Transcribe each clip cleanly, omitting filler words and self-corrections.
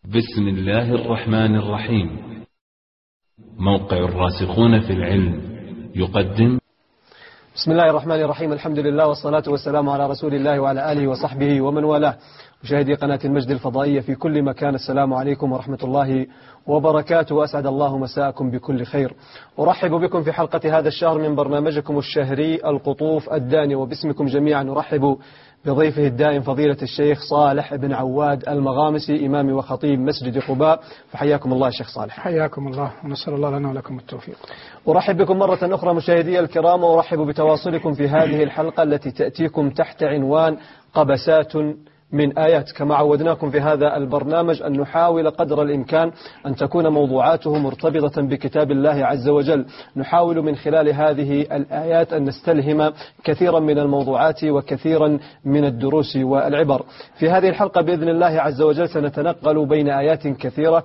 بسم الله الرحمن الرحيم. موقع الراسخون في العلم يقدم. بسم الله الرحمن الرحيم. الحمد لله والصلاة والسلام على رسول الله وعلى آله وصحبه ومن والاه. مشاهدي قناة المجد الفضائية في كل مكان، السلام عليكم ورحمة الله وبركاته، وأسعد الله مساءكم بكل خير. أرحب بكم في حلقة هذا الشهر من برنامجكم الشهري القطوف الداني، وباسمكم جميعا نرحب بضيفه الدائم فضيلة الشيخ صالح بن عواد المغامسي، إمام وخطيب مسجد قباء. فحياكم الله الشيخ صالح. حياكم الله، ونسأل الله لنا ولكم التوفيق. أرحب بكم مرة أخرى مشاهدي الكرام، وأرحب بتواصلكم في هذه الحلقة التي تأتيكم تحت عنوان قبسات من آيات. كما عودناكم في هذا البرنامج أن نحاول قدر الإمكان أن تكون موضوعاته مرتبطة بكتاب الله عز وجل. نحاول من خلال هذه الآيات أن نستلهم كثيرا من الموضوعات وكثيرا من الدروس والعبر. في هذه الحلقة بإذن الله عز وجل سنتنقل بين آيات كثيرة،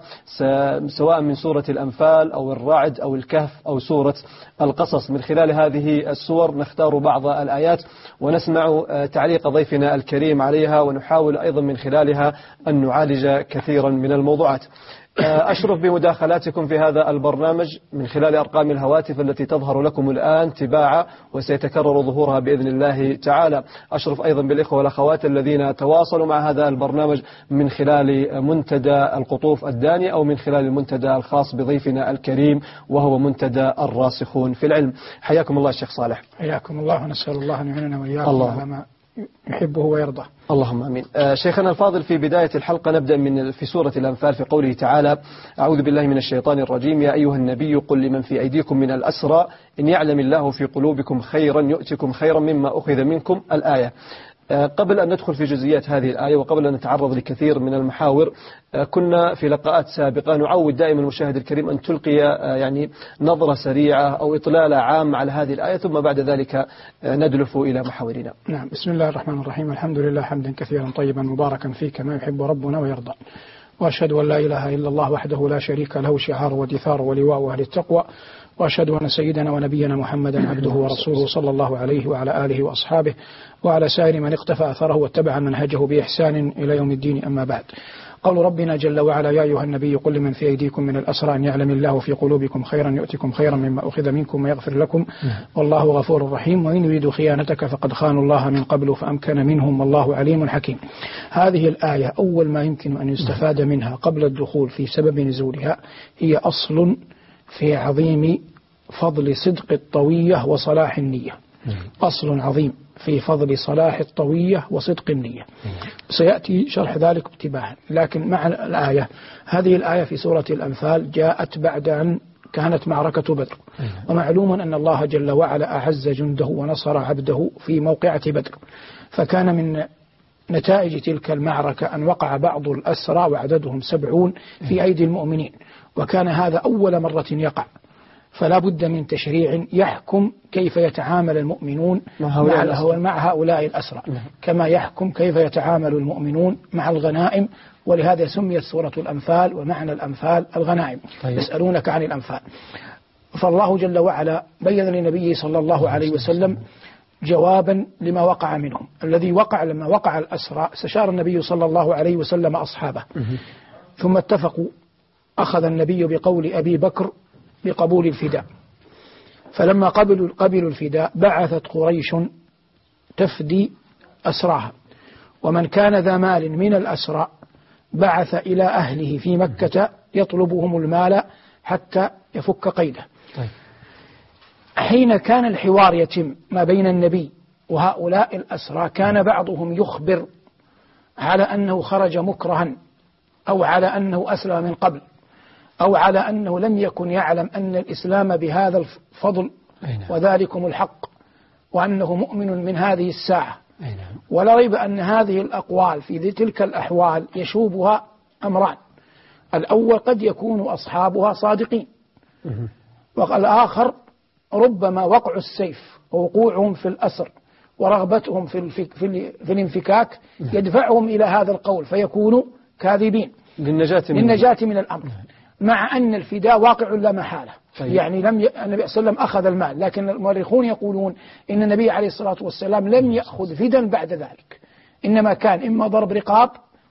سواء من سورة الأنفال أو الرعد أو الكهف أو سورة القصص. من خلال هذه السور نختار بعض الآيات ونسمع تعليق ضيفنا الكريم عليها، ونحاول أيضا من خلالها أن نعالج كثيرا من الموضوعات. أشرف بمداخلاتكم في هذا البرنامج من خلال أرقام الهواتف التي تظهر لكم الآن تباعا، وسيتكرر ظهورها بإذن الله تعالى. أشرف أيضا بالإخوة والأخوات الذين تواصلوا مع هذا البرنامج من خلال منتدى القطوف الداني أو من خلال المنتدى الخاص بضيفنا الكريم وهو منتدى الراسخون في العلم. حياكم الله الشيخ صالح. حياكم الله، ونسأل الله أن يعيننا وإياكم على ما يحبه ويرضى. اللهم امين. شيخنا الفاضل، في بداية الحلقة نبدأ في سورة الأنفال في قوله تعالى: أعوذ بالله من الشيطان الرجيم، يا أيها النبي قل لمن في أيديكم من الأسرى إن يعلم الله في قلوبكم خيرا يؤتكم خيرا مما أخذ منكم. الآية. قبل أن ندخل في جزئيات هذه الآية وقبل أن نتعرض لكثير من المحاور، كنا في لقاءات سابقة نعود دائما المشاهد الكريم أن تلقي يعني نظرة سريعة أو إطلالة عامة على هذه الآية، ثم بعد ذلك ندلف إلى محاورنا. نعم. بسم الله الرحمن الرحيم. الحمد لله حمدا كثيرا طيبا مباركا فيه كما يحب ربنا ويرضى، وأشهد أن لا إله إلا الله وحده لا شريك له شعار ودثار ولواء أهل التقوى، وأشهد أن سيدنا ونبينا محمدا عبده ورسوله صلى الله عليه وعلى آله وأصحابه وعلى سائر من اقتفى أثره واتبع منهجه بإحسان إلى يوم الدين. أما بعد، قول ربنا جل وعلا: يا أيها النبي قل لمن في أيديكم من الأسرى أن يعلم الله في قلوبكم خيرا يؤتكم خيرا مما أخذ منكم ويغفر لكم والله غفور رحيم، وإن يريدوا خيانتك فقد خانوا الله من قبل فأمكن منهم والله عليم حكيم. هذه الآية أول ما يمكن أن يستفاد منها قبل الدخول في سبب نزولها هي أصل في عظيم فضل صدق الطوية وصلاح النية. أصل عظيم في فضل صلاح الطوية وصدق النية. سيأتي شرح ذلك ابتباعا، لكن مع الآية، هذه الآية في سورة الأنفال جاءت بعد أن كانت معركة بدر، ومعلوم أن الله جل وعلا أعز جنده ونصر عبده في موقعة بدر، فكان من نتائج تلك المعركة أن وقع بعض الأسرى وعددهم 70 في أيدي المؤمنين، وكان هذا أول مرة يقع، فلا بد من تشريع يحكم كيف يتعامل المؤمنون مع هؤلاء الأسرى، كما يحكم كيف يتعامل المؤمنون مع الغنائم. ولهذا سميت سورة الأنفال، ومعنى الأنفال الغنائم. يسألونك عن الأنفال، فالله جل وعلا بين لنبيه صلى الله عليه وسلم جوابا لما وقع منهم. الذي وقع لما وقع الأسرى استشار النبي صلى الله عليه وسلم أصحابه، ثم اتفقوا. أخذ النبي بقول أبي بكر بقبول الفداء، فلما قبلوا الفداء بعثت قريش تفدي أسراها، ومن كان ذا مال من الأسرى بعث إلى أهله في مكة يطلبهم المال حتى يفك قيده. حين كان الحوار يتم ما بين النبي وهؤلاء الأسرى، كان بعضهم يخبر على أنه خرج مكرها، أو على أنه أسلم من قبل، أو على أنه لم يكن يعلم أن الإسلام بهذا الفضل وذلكم الحق، وأنه مؤمن من هذه الساعة. ولا ريب أن هذه الأقوال في تلك الأحوال يشوبها أمران: الأول قد يكون أصحابها صادقين، والآخر ربما وقع السيف ووقوعهم في الأسر ورغبتهم في الانفكاك يدفعهم إلى هذا القول فيكونوا كاذبين للنجاة من الأمر، مع أن الفداء واقع لا محالة. يعني النبي صلى الله عليه وسلم أخذ المال، لكن المؤرخون يقولون إن النبي عليه الصلاة والسلام لم يأخذ فدا بعد ذلك، إنما كان إما ضرب رقاب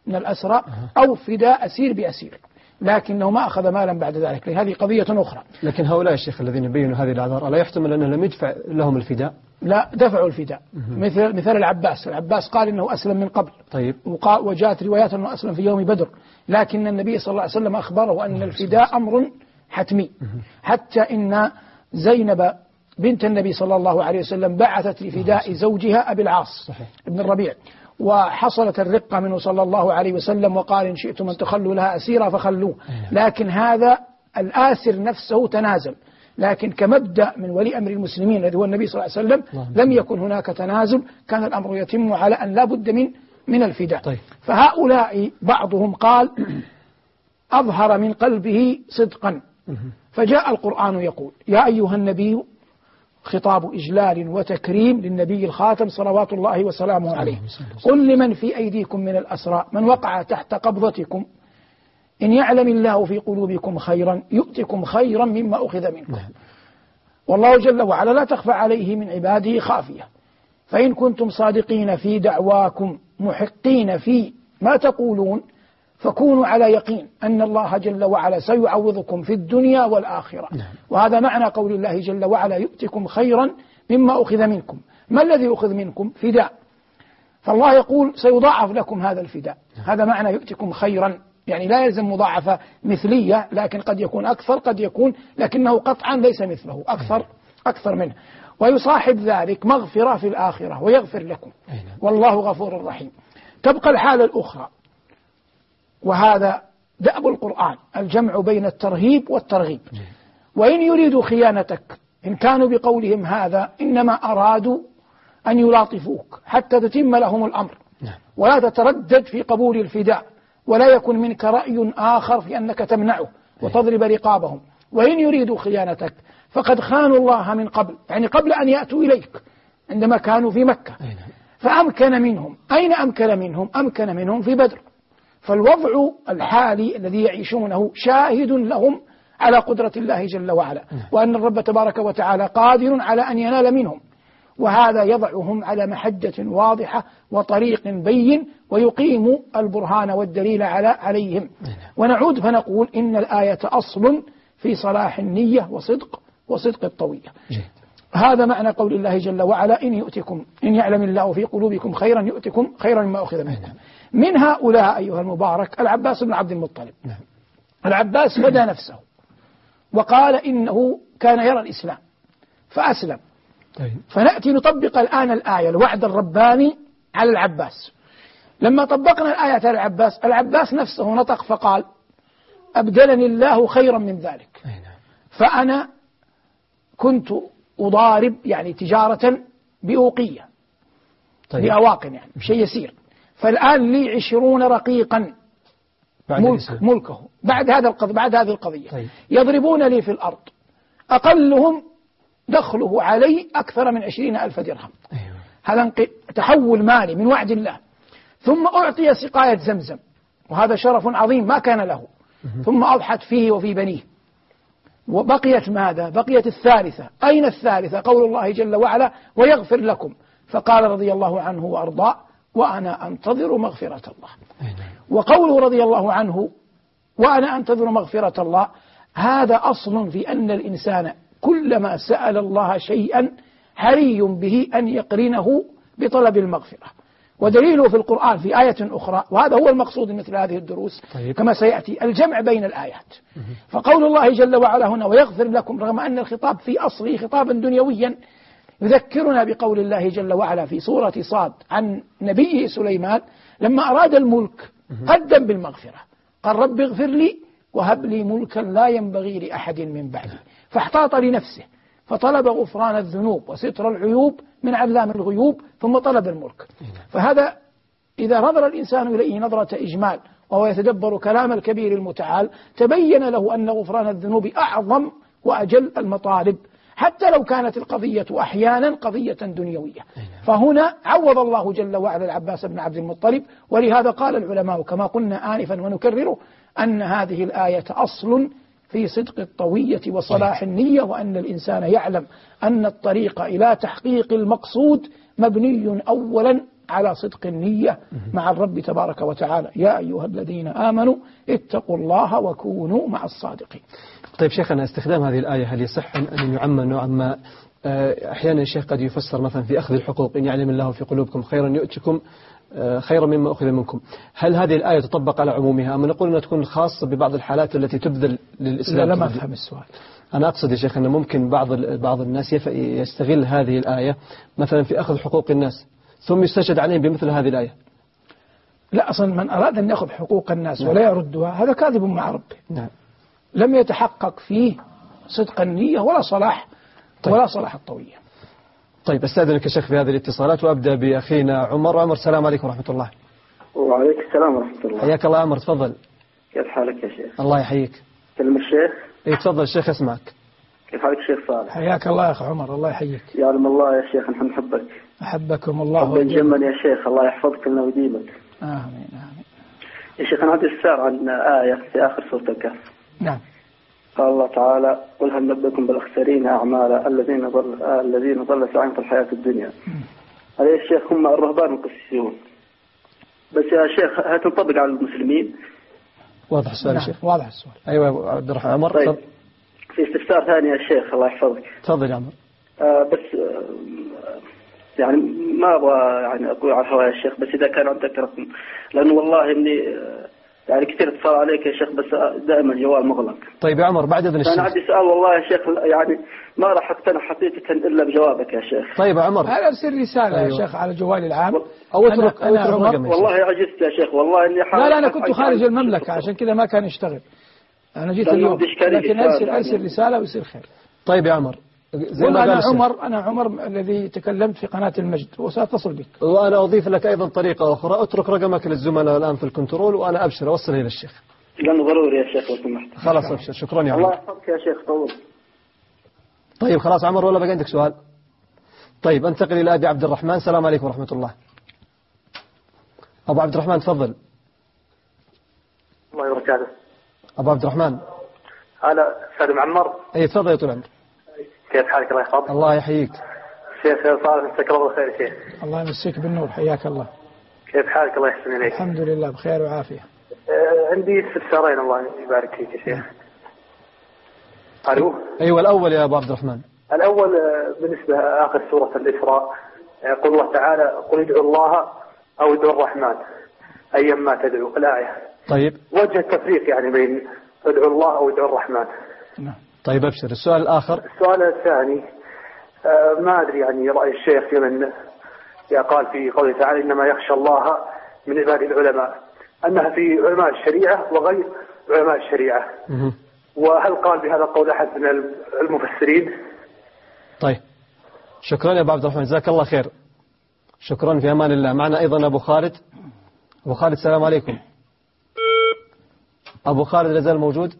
من الأسرى أو فداء أسير بأسير، لكنه ما أخذ مالا بعد ذلك، لأن هذه قضية أخرى. لكن هؤلاء الشيخ الذين يبينوا هذه الأعذار ألا يحتمل أنه لم يدفع لهم الفداء؟ لا، دفعوا الفداء. مثل العباس قال إنه أسلم من قبل. طيب. وجاءت روايات أنه أسلم في يوم بدر، لكن النبي صلى الله عليه وسلم أخبره أن الفداء أمر حتمي، حتى إن زينب بنت النبي صلى الله عليه وسلم بعثت لفداء زوجها أبي العاص ابن الربيع، وحصلت الرقة منه صلى الله عليه وسلم وقال إن شئتم أن تخلوا لها أسيرا فخلوه، لكن هذا الآسر نفسه تنازل، لكن كمبدأ من ولي أمر المسلمين الذي هو النبي صلى الله عليه وسلم لم يكن هناك تنازل، كان الأمر يتم على أن لا بد من الفداء. طيب. فهؤلاء بعضهم قال أظهر من قلبه صدقا، فجاء القرآن يقول يا أيها النبي، خطاب إجلال وتكريم للنبي الخاتم صلوات الله وسلامه عليه، قل لمن في أيديكم من الأسرى من وقع تحت قبضتكم إن يعلم الله في قلوبكم خيرا يؤتكم خيرا مما أخذ منكم، والله جل وعلا لا تخفى عليه من عباده خافية، فإن كنتم صادقين في دعواكم محقين في ما تقولون فكونوا على يقين أن الله جل وعلا سيعوضكم في الدنيا والآخرة. وهذا معنى قول الله جل وعلا يؤتكم خيرا مما أخذ منكم. ما الذي أخذ منكم؟ فداء، فالله يقول سيضاعف لكم هذا الفداء. هذا معنى يؤتكم خيرا، يعني لا يلزم مضاعفة مثلية، لكن قد يكون أكثر، قد يكون لكنه قطعا ليس مثله، أكثر منه، ويصاحب ذلك مغفرة في الآخرة ويغفر لكم والله غفور رحيم. تبقى الحالة الأخرى، وهذا دأب القرآن، الجمع بين الترهيب والترغيب. وإن يريدوا خيانتك، إن كانوا بقولهم هذا إنما أرادوا أن يلاطفوك حتى تتم لهم الأمر، ولا تتردد في قبول الفداء، ولا يكن منك رأي آخر في أنك تمنعه وتضرب رقابهم. وإن يريدوا خيانتك فقد خانوا الله من قبل، يعني قبل أن يأتوا إليك عندما كانوا في مكة، فأمكن منهم. أين أمكن منهم؟ أمكن منهم في بدر. فالوضع الحالي الذي يعيشونه شاهد لهم على قدرة الله جل وعلا، وأن الرب تبارك وتعالى قادر على أن ينال منهم، وهذا يضعهم على محجة واضحة وطريق بين، ويقيم البرهان والدليل عليهم. ونعود فنقول إن الآية أصل في صلاح النية وصدق الطوية. هذا معنى قول الله جل وعلا إن يعلم الله في قلوبكم خيرا يؤتكم خيرا مما أخذ منكم. من هؤلاء أيها المبارك العباس بن عبد المطلب. العباس فدى نفسه وقال إنه كان يرى الإسلام فأسلم. فنأتي نطبق الآن الآية، الوعد الرباني على العباس. لما طبقنا الآية على العباس نفسه نطق فقال أبدلني الله خيرا من ذلك، فأنا كنت أضارب يعني تجارة بأوقية بأواق، يعني شيء يسير، فالآن لي 20 رقيقا ملكه بعد هذه القضية يضربون لي في الأرض، أقلهم دخله علي أكثر من 20,000 درهم. هذا تحول مالي من وعد الله. ثم أعطي سقاية زمزم، وهذا شرف عظيم ما كان له، ثم أضحت فيه وفي بنيه. وبقيت ماذا؟ بقيت الثالثة. أين الثالثة؟ قول الله جل وعلا ويغفر لكم، فقال رضي الله عنه وأرضاه وأنا أنتظر مغفرة الله. وقوله رضي الله عنه وأنا أنتظر مغفرة الله، هذا أصل في أن الإنسان كلما سأل الله شيئا حري به أن يقرنه بطلب المغفرة. ودليله في القرآن في آية أخرى، وهذا هو المقصود مثل هذه الدروس كما سيأتي، الجمع بين الآيات. فقول الله جل وعلا هنا ويغفر لكم، رغم أن الخطاب في أصله خطابا دنيويا، يذكرنا بقول الله جل وعلا في سورة صاد عن نبيه سليمان لما أراد الملك قدم بالمغفرة، قال رب اغفر لي وهب لي ملكا لا ينبغي لأحد من بعدي، فاحتاط لنفسه فطلب غفران الذنوب وستر العيوب من علام الغيوب، ثم طلب الملك. فهذا إذا نظر الإنسان إليه نظرة إجمال وهو يتدبر كلام الكبير المتعال، تبين له أن غفران الذنوب أعظم وأجل المطالب، حتى لو كانت القضية أحيانا قضية دنيوية. فهنا عوض الله جل وعلا العباس بن عبد المطلب. ولهذا قال العلماء كما قلنا آنفا ونكرره أن هذه الآية أصل في صدق الطوية وصلاح النية، وأن الإنسان يعلم أن الطريق إلى تحقيق المقصود مبني أولا على صدق النية مع الرب تبارك وتعالى. يا أيها الذين آمنوا اتقوا الله وكونوا مع الصادقين. طيب شيخنا، استخدام هذه الآية هل يصح أن يعمم نوعا ما؟ أحيانا الشيخ قد يفسر مثلا في أخذ الحقوق: إن يعلم الله في قلوبكم خيرا يؤتكم خيرا مما أخذ منكم. هل هذه الآية تطبق على عمومها أم نقول أنها تكون خاصة ببعض الحالات التي تبذل للإسلام؟ لا، ما أفهم السؤال. أنا أقصد يا شيخ أن ممكن بعض الناس يستغل هذه الآية مثلا في أخذ حقوق الناس ثم يستشهد عليهم بمثل هذه الآية. لا، أصلا من أراد أن يأخذ حقوق الناس ولا يردها هذا كاذب مع ربه. نعم. لم يتحقق فيه صدق النية ولا صلاح ولا صلاح الطوية. طيب أستاذنك يا شيخ في هذه الاتصالات، وأبدأ بأخينا عمر. عمر، السلام عليكم ورحمة الله. وعليكم السلام ورحمة الله. حياك الله عمر، تفضل. كيف حالك يا شيخ؟ الله يحييك. كلم الشيخ. اي تفضل الشيخ، اسمعك. كيف حالك شيخ صالح؟ حياك الله يا أخي عمر، الله يحييك. يعلم الله يا شيخ نحن نحبك. أحبكم الله. حبا جما يا شيخ، الله يحفظك لنا ويديمك. آمين آمين. يا شيخ أنا عندي استفسار عن آية في آخر سورة الكهف. نعم. قال الله تعالى: قل هل نبئكم بالأخسرين أعمالا الذين ضل سعيهم في الحياة الدنيا. هذا يا شيخ هم الرهبان القسيسيون. بس يا شيخ هل تنطبق على المسلمين؟ واضح السؤال يا شيخ؟ واضح السؤال. أيوة عبد الرحمن. عمر. طيب. في استفسار ثاني يا شيخ الله يحفظك. تفضل يا عمر. بس يعني ما أبغى يعني أقول على الهواء يا شيخ، بس إذا كان عندك رقم، لأنه والله إني يعني كثير اتصال عليك يا شيخ بس دائما الجوال مغلق. طيب يا عمر، بعد إذن الشيخ أنا عندي سؤال والله يا شيخ، يعني ما راح أقتنع حقيقة إلا بجوابك يا شيخ. طيب يا عمر، هذا ارسل رسالة يا شيخ على جوالي العام أو اترك والله عجزت يا شيخ، والله إني لا أنا كنت خارج المملكة عشان كذا ما كان يشتغل. أنا جيت اليوم، لكن أرسل رسالة ويصير خير. طيب يا عمر، أنا عمر الذي تكلمت في قناة المجد وسأتصل بك. وأنا أضيف لك أيضا طريقة أخرى: اترك رقمك للزملاء الآن في الكنترول وأنا أبشر أوصل إلى الشيخ. لأنه ضروري يا شيخ لو سمحت. خلاص أبشر، شكرا يا عمر. الله يحفظك يا شيخ طول. طيب خلاص عمر، ولا بقى عندك سؤال؟ طيب انتقل إلى أبي عبد الرحمن. السلام عليكم ورحمة الله. أبو عبد الرحمن تفضل. الله وبركاته. أبو عبد الرحمن. هلا أستاذ معمر. أي تفضل يا طول عمرك. كيف حالك الله يحفظك؟ الله يحييك. شيخ صالح مساك الله بالخير شيخ. الله يمسيك بالنور، حياك الله. كيف حالك الله يحسن إليك؟ الحمد لله بخير وعافية. عندي استفسارين الله يبارك فيك يا شيخ. ألو. أيوة الأول يا أبو عبد الرحمن. الأول بالنسبة آخر سورة الإسراء، يقول الله تعالى: قل ادعوا الله أو ادعوا الرحمن أيما تدعوا، الآية. طيب. وجه التفريق يعني بين ادعوا الله أو ادعوا الرحمن. نعم. طيب أبشر. السؤال الآخر. السؤال الثاني، ما أدري يعني رأي الشيخ في من قال في قوله تعالى: إنما يخشى الله من عباد العلماء، أنها في علماء الشريعة وغير علماء الشريعة. وهل قال بهذا القول أحد من المفسرين؟ طيب شكرا يا أبو عبد الرحمن، جزاك الله خير. شكرا، في أمان الله. معنا أيضا أبو خالد. أبو خالد السلام عليكم. أبو خالد لازال موجود؟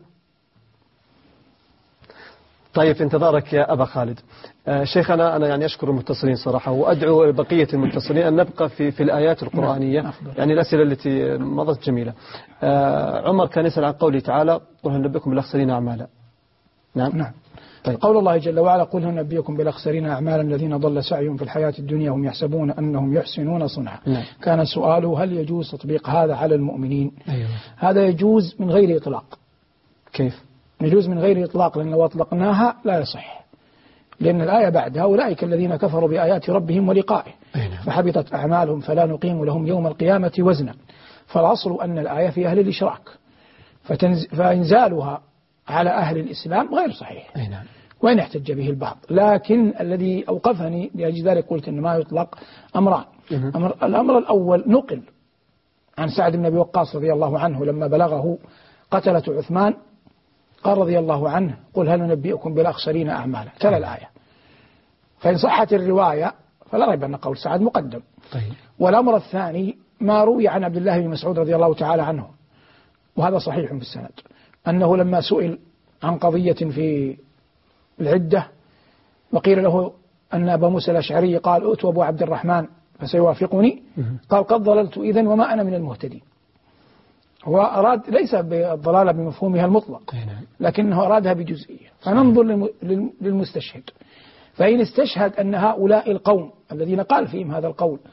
طيب في انتظارك يا أبا خالد. شيخنا أنا يعني أشكر المتصلين صراحة، وأدعو بقية المتصلين أن نبقى في الآيات القرآنية، يعني الأسئلة التي مضت جميلة. عمر كان يسأل عن قوله تعالى: قل هل نبئكم بالأخسرين أعمالا. نعم. طيب. قول الله جل وعلا: قل هل نبئكم بالأخسرين أعمالا الذين ضل سعيهم في الحياة الدنيا هم يحسبون أنهم يحسنون صنعا. نعم. كان سؤاله: هل يجوز تطبيق هذا على المؤمنين؟ أيوة. هذا يجوز من غير إطلاق. كيف؟ يجوز من غير إطلاق، لأن لو أطلقناها لا يصح، لأن الآية بعدها: أولئك الذين كفروا بآيات ربهم ولقائه فحبطت أعمالهم فلا نقيم لهم يوم القيامة وزنا. فالأصل أن الآية في أهل الإشراك، فإنزالها على أهل الإسلام غير صحيح، وإن احتج به البعض. لكن الذي أوقفني لأجل ذلك قلت أن ما يطلق أمران. الأمر الأول نقل عن سعد بن أبي وقاص رضي الله عنه لما بلغه قتلة عثمان قال رضي الله عنه: قل هل ننبئكم بالأخسرين أعمالا، تلا الآية. فإن صحت الرواية فلا ريب أن قول سعد مقدم. طيب. والأمر الثاني ما روي عن عبد الله بن مسعود رضي الله تعالى عنه، وهذا صحيح في السند، أنه لما سئل عن قضية في العدة وقيل له أن أبا موسى الأشعري قال: أوت أبو عبد الرحمن فسيوافقني، قال: قد ضللت إذن وما أنا من المهتدين. هو أراد ليس بالضلالة بمفهومها المطلق، لكنه أرادها بجزئية. فننظر للمستشهد، فإن استشهد أن هؤلاء القوم الذين قال فيهم هذا القول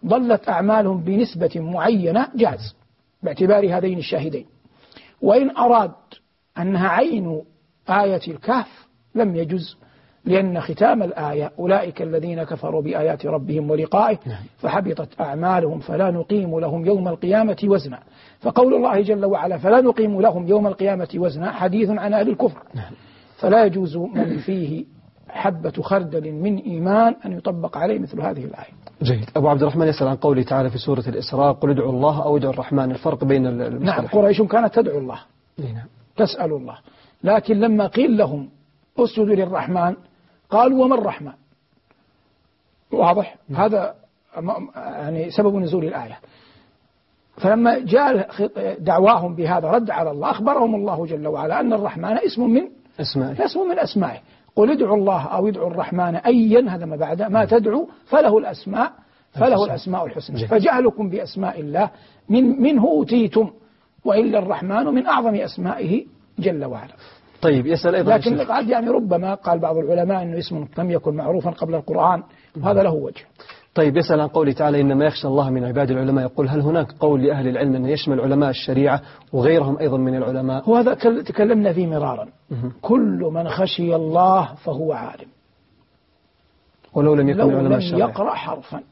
ضلت أعمالهم بنسبة معينة جاز باعتبار هذين الشاهدين. وإن أراد أنها عين آية الكهف لم يجز، لأن ختام الآية أولئك الذين كفروا بآيات ربهم ولقائه فحبطت أعمالهم فلا نقيم لهم يوم القيامة وزنا. فقول الله جل وعلا فلا نقيم لهم يوم القيامة وزنا حديث عن أهل الكفر، فلا يجوز من فيه حبة خردل من إيمان أن يطبق عليه مثل هذه الآية. جيد. أبو عبد الرحمن يسأل عن قوله تعالى في سورة الإسراء قل ادعوا الله أو ادعوا الرحمن، الفرق بين المصطلحين. نعم، قريش كانت تدعو الله، تسأل الله، لكن لما قيل لهم اسجدوا للرحمن قالوا وما الرحمن؟ واضح؟ هذا يعني سبب نزول الآية. فلما جاء دعواهم بهذا رد على الله، أخبرهم الله جل وعلا أن الرحمن اسم من أسمائه. قل ادعوا الله أو ادعوا الرحمن أيا، هذا ما بعد ما تدعو فله الأسماء الحسنى. فجعلكم بأسماء الله منه أوتيتم، وإلا الرحمن من أعظم أسمائه جل وعلا. طيب يسأل أيضا، لكن قد يعني ربما قال بعض العلماء أنه اسم لم يكن معروفا قبل القرآن، وهذا له وجه. طيب يسأل عن قوله تعالى إنما يخشى الله من عباد العلماء، يقول هل هناك قول لأهل العلم أن يشمل علماء الشريعة وغيرهم أيضا من العلماء؟ وهذا تكلمنا فيه مرارا. كل من خشي الله فهو عالم ولو لم يكن علماء الشريعة، يقرأ حرفا.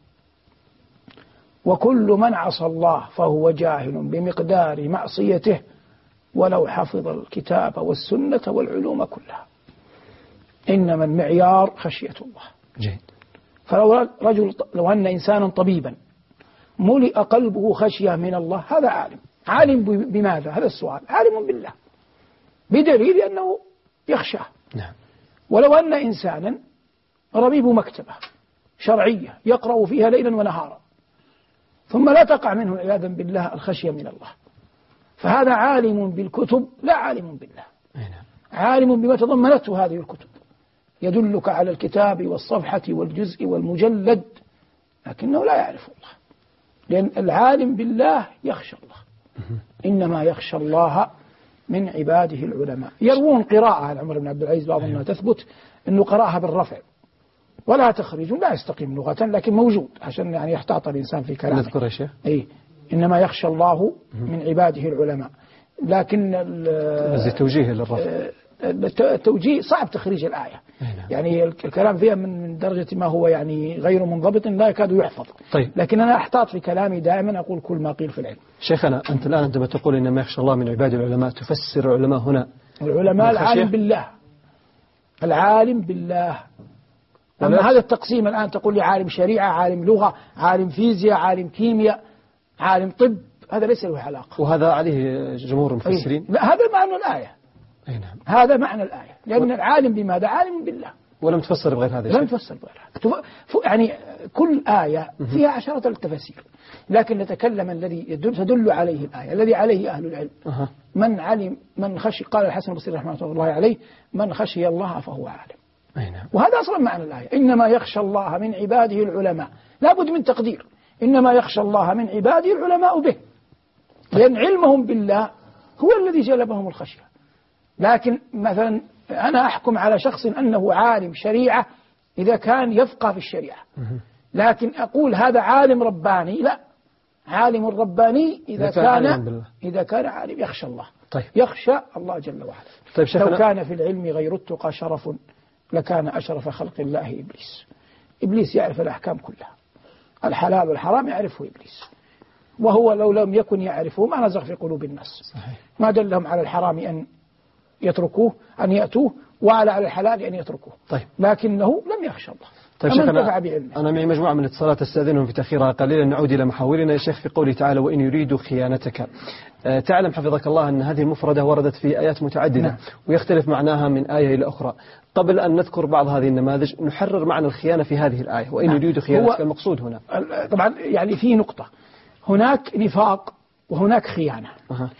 وكل من عصى الله فهو جاهل بمقدار معصيته ولو حفظ الكتاب والسنة والعلوم كلها. إنما المعيار خشية الله. جيد. لو أن إنسانا طبيبا ملئ قلبه خشية من الله، هذا عالم بماذا؟ هذا السؤال. عالم بالله بدليل أنه يخشاه. نعم. ولو أن إنسانا ربيب مكتبة شرعية يقرأ فيها ليلا ونهارا ثم لا تقع منه عياذا بالله الخشية من الله، فهذا عالم بالكتب لا عالم بالله. عالم بما تضمنته هذه الكتب، يدلك على الكتاب والصفحة والجزء والمجلد، لكنه لا يعرف الله، لأن العالم بالله يخشى الله. إنما يخشى الله من عباده العلماء. يروون قراءة عمر بن عبد العزيز بعض الناس تثبت أنه قرأها بالرفع ولا تخرج، لا يستقيم لغة، لكن موجود عشان يعني يحتاط الإنسان في كلامه. نذكر يا شيخ. إنما يخشى الله من عباده العلماء. لكن التوجيه للرفع، التوجيه صعب تخريج الآية. يعني الكلام فيها من درجة ما هو يعني غير منضبط لا يكاد يحفظ. طيب. لكن أنا أحتاط في كلامي دائما، أقول كل ما قيل في العلم. شيخنا أنت الآن عندما تقول إنما يخشى الله من عباد العلماء، تفسر العلماء هنا العلماء العالم بالله، العالم بالله. أما هذا التقسيم الآن تقول لي عالم شريعة، عالم لغة، عالم فيزياء، عالم كيمياء، عالم طب، هذا ليس له علاقة. وهذا عليه جمهور المفسرين. لا، هذا معنى الآية. نعم. هذا معنى الآية، لأن العالم بماذا؟ عالم بالله. ولم تفسر بغير هذا لم تفسر بغير هذا. يعني كل آية فيها 10 التفاسير، لكن نتكلم الذي تدل عليه الآية، الذي عليه أهل العلم. من علم، من خشي، قال الحسن البصري رحمه الله عليه من خشي الله فهو عالم. نعم. وهذا أصلا معنى الآية. إنما يخشى الله من عباده العلماء، لا بد من تقدير. إنما يخشى الله من عباده العلماء به، لأن علمهم بالله هو الذي جلبهم الخشية. لكن مثلا أنا أحكم على شخص أنه عالم شريعة إذا كان يفقه في الشريعة، لكن أقول هذا عالم رباني، لا، عالم رباني إذا كان عالم يخشى الله. طيب. يخشى الله جل وعلا. طيب لو كان في العلم غير التقى شرف لكان أشرف خلق الله إبليس يعرف الأحكام كلها، الحلال والحرام يعرفه إبليس، وهو لو لم يكن يعرفه ما نزغ في قلوب الناس. صحيح. ما دلهم على الحرام أن يتركوه، أن يأتوه، وعلى الحلال أن يتركوه. طيب. لكنه لم يخشى الله. طيب شيخ، أنا معي مجموعة من الاتصالات، استأذنهم في تأخيرها قليلا. نعود إلى محاورنا. يا شيخ، في قوله تعالى وإن يريدوا خيانتك، تعلم حفظك الله أن هذه المفردة وردت في آيات متعددة. نعم. ويختلف معناها من آية إلى أخرى. قبل أن نذكر بعض هذه النماذج نحرر معنى الخيانة في هذه الآية. وإن يريدوا خيانتك المقصود هنا طبعا يعني في نقطة، هناك نفاق وهناك خيانة.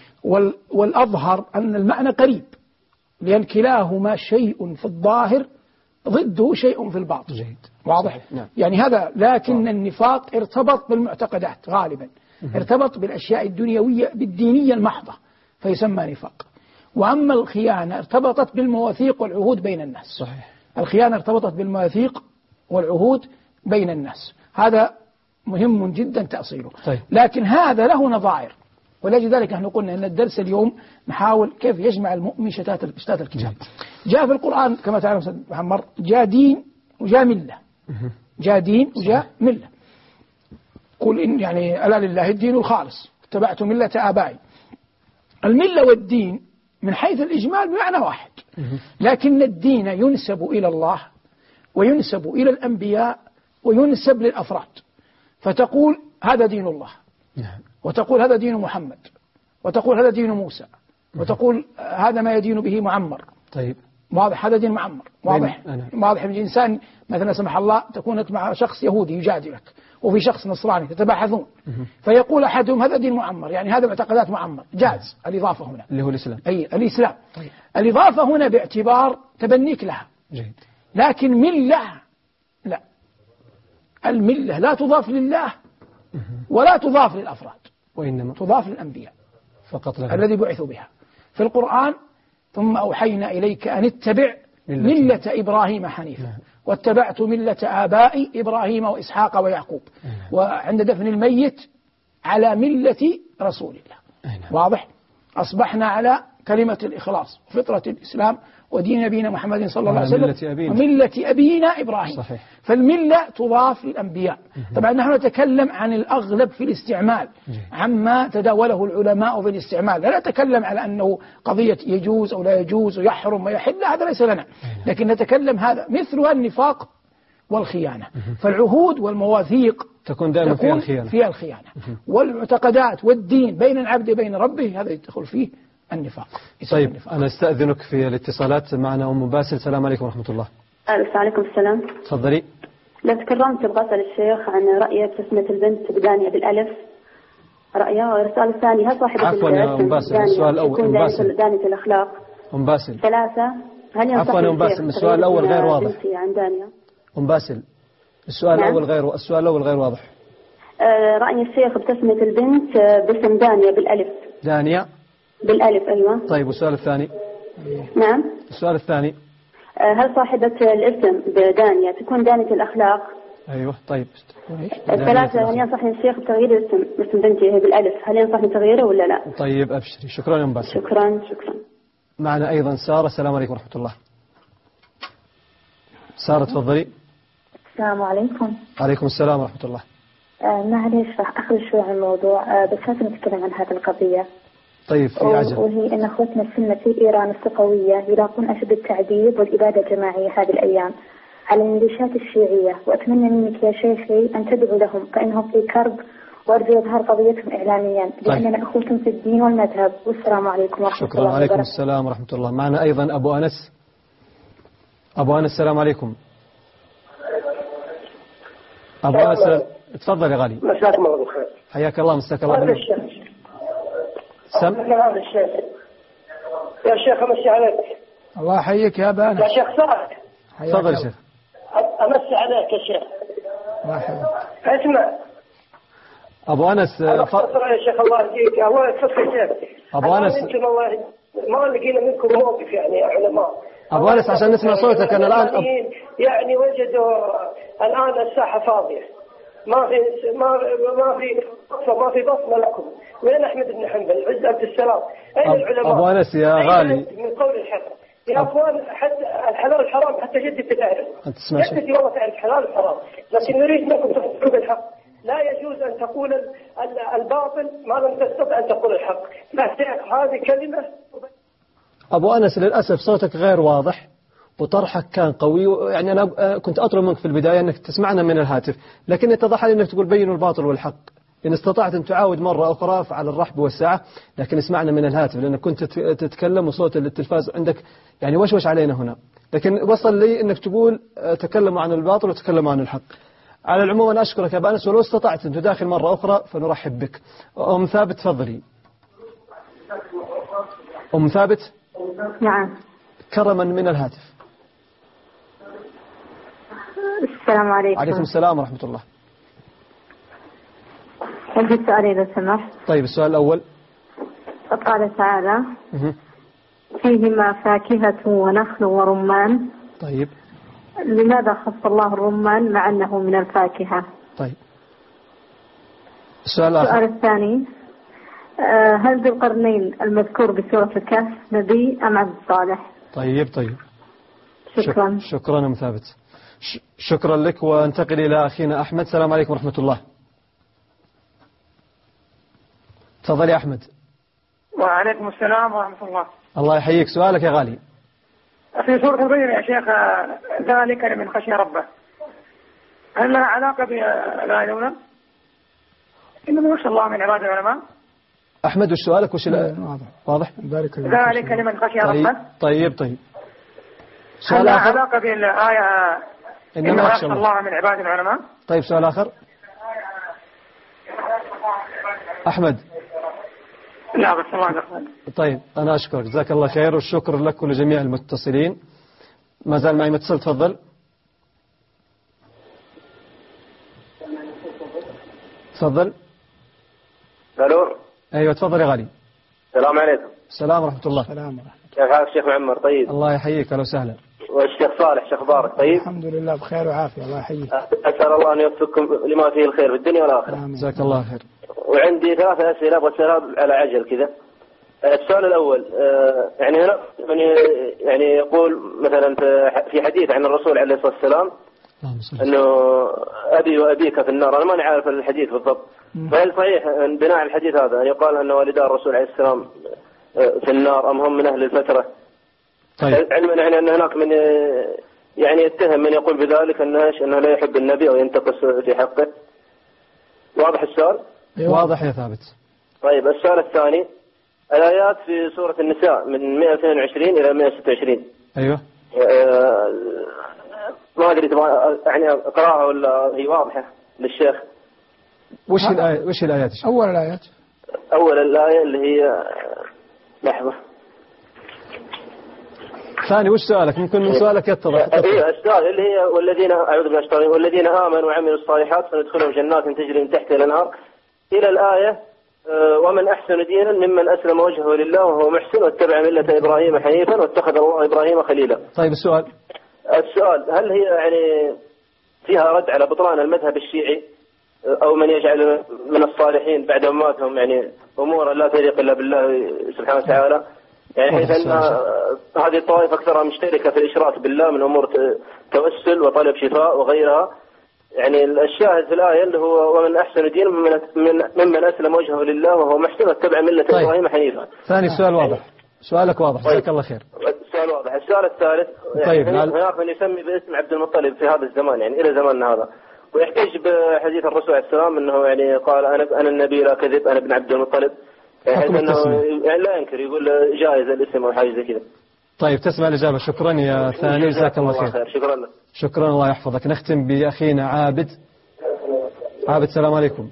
والأظهر أن المعنى قريب، لأن كلاهما شيء في الظاهر ضده شيء في الباطن. جيد. واضح؟ نعم. يعني هذا، لكن النفاق ارتبط بالمعتقدات غالبا، ارتبط بالأشياء الدنيوية بالدينية المحضة فيسمى نفاق. وأما الخيانة ارتبطت بالمواثيق والعهود بين الناس. صحيح. الخيانة ارتبطت بالمواثيق والعهود بين الناس، هذا مهم جدا تأصيله. طيب. لكن هذا له نظائر، ولذلك نحن قلنا أن الدرس اليوم نحاول كيف يجمع المؤمن شتات الكتاب. جاء في القرآن كما تعلم أستاذ محمد جاء دين وجاء ملة، جاء دين وجاء ملة. قل إن يعني ألا لله الدين الخالص اتبعت ملة آبائي. الملة والدين من حيث الإجمال بمعنى واحد، لكن الدين ينسب إلى الله وينسب إلى الأنبياء وينسب للأفراد، فتقول هذا دين الله، وتقول هذا دين محمد، وتقول هذا دين موسى، وتقول هذا ما يدين به معمر. طيب واضح، هذا دين معمر، واضح. واضح. من إنسان مثلا سمح الله تكون مع شخص يهودي يجادلك وفي شخص نصراني تتباحثون، فيقول أحدهم هذا دين معمر، يعني هذا معتقدات معمر، جاز الإضافة هنا اللي هو الإسلام. أي الإسلام. طيب. الإضافة هنا باعتبار تبنيك لها. جيد. لكن ملة لا، الملة لا تضاف لله ولا تضاف للأفراد، وإنما تضاف للأنبياء فقط الذي بعثوا بها في القرآن. ثم أوحينا إليك أن اتبع ملة إبراهيم حنيفا واتبعت ملة آبائي إبراهيم وإسحاق ويعقوب، وعند دفن الميت على ملة رسول الله. واضح. أصبحنا على كلمة الإخلاص وفطرة الإسلام ودين نبينا محمد صلى الله عليه وسلم وملة أبينا إبراهيم. صحيح. فالملة تضاف للأنبياء. طبعا نحن نتكلم عن الأغلب في الاستعمال، عما تداوله العلماء في الاستعمال، لا نتكلم على أنه قضية يجوز أو لا يجوز ويحرم ويحل، هذا ليس لنا، لكن نتكلم هذا مثل النفاق والخيانة. فالعهود والمواثيق تكون دائما فيها الخيانة. والمعتقدات والدين بين العبد وبين ربه هذا يدخل فيه النفاق. طيب أنا استأذنك في الاتصالات. معنا أم باسل. السلام عليكم ورحمة الله. وعليكم السلام. تفضلي. لو تكرمت ابغى اسال الشيخ عن رأيه بتسمية البنت بدانية بالألف رأيه. والسؤال الثاني هل صاحبة عفوا يا أم باسل السؤال الأول أم باسل دانية الأخلاق أم باسل 3 هل ينصح عفوا أم باسل السؤال الأول غير واضح عن دانية أم باسل السؤال الأول غير واضح. رأي الشيخ بتسمية البنت باسم دانية بالألف. دانية بالألف أيوة. طيب والسؤال الثاني؟ نعم السؤال الثاني هل صاحبة الاسم بدانية تكون دانية الأخلاق؟ أيوة. طيب 3 هل ينصحني الشيخ بتغيير اسم بنتي بنتي هل ينصحني تغييره ولا لا؟ طيب أبشري. شكرا يا أم باسل. شكرا. معنا أيضا سارة. السلام عليكم ورحمة الله. سارة تفضلي. السلام عليكم. عليكم السلام ورحمة الله. معليش راح أخرج شوي عن الموضوع بس لازم نتكلم عن هذه القضية. طيب في عجل. وهي أن أخوتنا السنة في إيران الصفوية يلاقون أشد التعذيب والإبادة الجماعية هذه الأيام على الميليشيات الشيعية، وأتمنى منك يا شيخي أن تدعو لهم فإنهم في كرب، وأرجو إظهار قضيتهم إعلاميا لأننا أخوتهم في الدين والمذهب. والسلام عليكم ورحمة الله وبركاته. شكرا. عليكم السلام ورحمة الله. معنا أيضا أبو أنس. السلام عليكم. أبو أنس تفضل يا غالي. مساكم الله بالخير. حياك الله. مساك الله بالنور. يا شيخ أمسي عليك. الله يحييك يا أبا أنس. يا شيخ سعد. تفضل يا شيخ. أمسي عليك يا شيخ. الله يحييك. اسمع أبو أنس يا شيخ الله يهديك. الله يكفيك يا شيخ. أبو أنس ما لقينا منكم موقف يعني يا علماء. أبو أنس عشان نسمع صوتك. أنا الآن يعني وجدوا الآن الساحة فاضية، ما في بصمة لكم. وين أحمد بن حنبل عز عبد السلام؟ أين العلماء؟ أبو أنس يا غالي من قول الحق يا أخوان. حتى الحلال الحرام حتى جدك تعرف. جدتي والله تعرف حلال الحرام، لكن نريد منكم تقولوا بالحق. لا يجوز أن تقول الباطل ما لم تستطع أن تقول الحق. هذه كلمة. أبو أنس للأسف صوتك غير واضح وطرحك كان قوي، يعني أنا كنت أطلب منك في البداية أنك تسمعنا من الهاتف، لكن اتضح لي أنك تقول بينوا الباطل والحق. إن استطعت أن تعاود مرة أخرى فعلى الرحب والسعة، لكن اسمعنا من الهاتف لأنك كنت تتكلم وصوت التلفاز عندك يعني وشوش علينا هنا. لكن وصل لي أنك تقول تكلموا عن الباطل وتكلموا عن الحق. على العموم أنا أشكرك يا أبا أنس، ولو استطعت أن تداخل مرة أخرى فنرحب بك. أم ثابت تفضلي. أم ثابت. نعم. كرما من الهاتف. السلام عليكم. عليكم السلام ورحمة الله. عندي سؤالين لو سمحت. طيب السؤال الأول. قال تعالى فيهما فاكهة ونخل ورمان. طيب. لماذا خص الله الرمان مع أنه من الفاكهة؟ طيب. السؤال الثاني، هل ذو القرنين المذكور بسورة الكهف نبي أم عبد صالح؟ طيب. شكرا. شكرا أم ثابت. شكرا لك. وانتقل إلى أخينا أحمد. السلام عليكم ورحمة الله. تفضل يا أحمد. وعليكم السلام ورحمة الله. الله يحييك. سؤالك يا غالي. في سورة الرجل يا شيخ، ذلك لمن خشي ربه، هل لها علاقة بالآية الأولى؟ إنما يخشى الله من عباد العلماء. أحمد وش سؤالك؟ وش واضح؟ ذلك لمن خشي ربه. طيب. هل لها علاقة بالآية إنما يخشى الله من عباد العلماء؟ طيب، سؤال آخر أحمد. لا بس الله أكبر. طيب، أنا أشكرك، جزاك الله خير، والشكر لك ولجميع المتصلين. ما زال معي متصل، تفضل. الو. ايوه تفضل يا غالي. السلام عليكم. السلام ورحمة الله. كيف حالك شيخ معمر؟ طيب. الله يحييك، اهلا وسهلا. والشيخ صالح، شو اخبارك؟ طيب. الحمد لله بخير وعافية، الله يحييك. اسال الله ان يوفقكم لما فيه الخير في الدنيا والاخره. جزاك الله خير. وعندي 3 اسئله ابغى اسالها على عجل كذا. السؤال الاول، يعني هنا يعني يقول مثلا في حديث عن الرسول عليه الصلاه والسلام انه ابي وابيك في النار. انا ماني عارف الحديث بالضبط، فهل صحيح بناء على الحديث هذا يقال ان والدا الرسول عليه السلام في النار ام هم من اهل الفتره؟ طيب. علما يعني ان هناك من يعني يتهم من يقول بذلك انه لا يحب النبي او ينتقص في حقه. واضح السؤال؟ واضح يا ثابت. طيب السؤال الثاني، الآيات في سورة النساء من 122 إلى 126. أيوة. ما أدري تبغى يعني أقرأها ولا هي واضحة للشيخ؟ وش الآيات؟ أول الآية اللي هي لحظة. ثاني وش سؤالك؟ ممكن من سؤالك يتضح. إيه السؤال اللي هي والذين أعوذ بالله من الشيطان الرجيم والذين آمنوا وعملوا الصالحات سندخلهم جنات تجري من تحتها الأنهار إلى الآية ومن أحسن دينا ممن أسلم وجهه لله وهو محسن واتبع ملة إبراهيم حنيفا واتخذ الله إبراهيم خليلا. طيب السؤال هل هي يعني فيها رد على بطلان المذهب الشيعي أو من يجعل من الصالحين بعد مماتهم يعني أمورا لا تليق إلا بالله سبحانه وتعالى، يعني حيث أن هذه الطوائف أكثرها مشتركة في الإشراك بالله من أمور توسل وطلب شفاء وغيرها. يعني الشاهد في الآية اللي هو ومن أحسن دين ممن أسلم وجهه لله وهو محسن واتبع ملة إبراهيم حنيفا. ثاني السؤال واضح. سؤالك واضح، جزاك الله خير. السؤال واضح. السؤال الثالث، طيب يعني هناك من يسمي باسم عبد المطلب في هذا الزمان يعني إلى زماننا هذا، ويحتج بحديث الرسول عليه السلام أنه يعني قال أنا النبي لا كذب أنا ابن عبد المطلب، يعني أنه يعني لا ينكر، يقول جائز الاسم أو حاجة زي كذا. طيب تسمع الإجابة. شكرا يا ثاني، جزاك الله خير. شكرا لك. شكرا، الله يحفظك. نختم بأخينا عابد. السلام عليكم.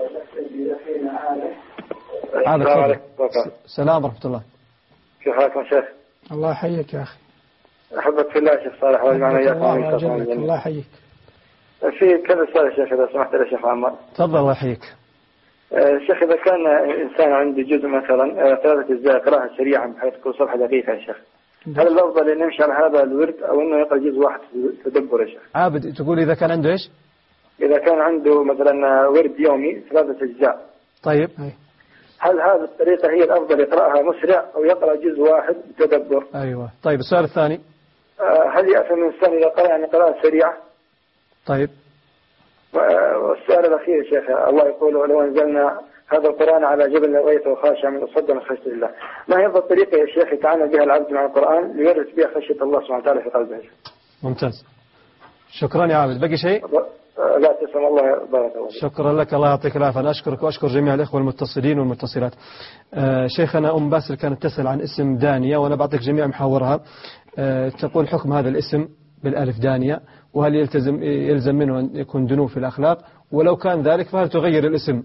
عابد السلام عليكم. السلام ورحمة الله. كيف حالكم شيخ؟ الله يحييك يا أخي. أحبك في الله شيخ صالح والمعنى الله يحييك. في كذا سؤال يا شيخ إذا سمحت لي شيخ عمار. تفضل الله يحييك. شيخ إذا كان إنسان عنده جزء مثلا 3 أجزاء قراءة سريعة بحيث تكون صفحة دقيقة يا شيخ، هل الأفضل أن يمشي على هذا الورد أو أنه يقرأ جزء واحد تدبر يا شيخ؟ عابد تقول إذا كان عنده إيش؟ إذا كان عنده مثلا ورد يومي 3 أجزاء. طيب. هل هذه الطريقة هي الأفضل يقرأها مسرع أو يقرأ جزء واحد تدبر؟ أيوة. طيب السؤال الثاني، هل يأثم الإنسان إذا قرأ يعني قراءة سريعة؟ طيب. والسؤال الأخير يا شيخ، الله يقول لو أنزلنا هذا القرآن على جبل لرأيته خاشعا من الصدى من خشية الله، ما هي الطريقة يا شيخ يتعامل بها العبد مع القرآن ليورث بها خشية الله سبحانه وتعالى في قلبه؟ ممتاز، شكرا يا عابد. باقي شيء؟ لا تسلم، الله بارك الله. شكرا لك، الله يعطيك العافية. أنا أشكرك وأشكر جميع الإخوة المتصلين والمتصلات. شيخنا أم باسل كانت تسأل عن اسم دانية وأنا بعطيك جميع محاورها. تقول حكم هذا الاسم بالألف دانية، وهل يلزم منه أن يكون دنو في الأخلاق، ولو كان ذلك فهل تغير الاسم؟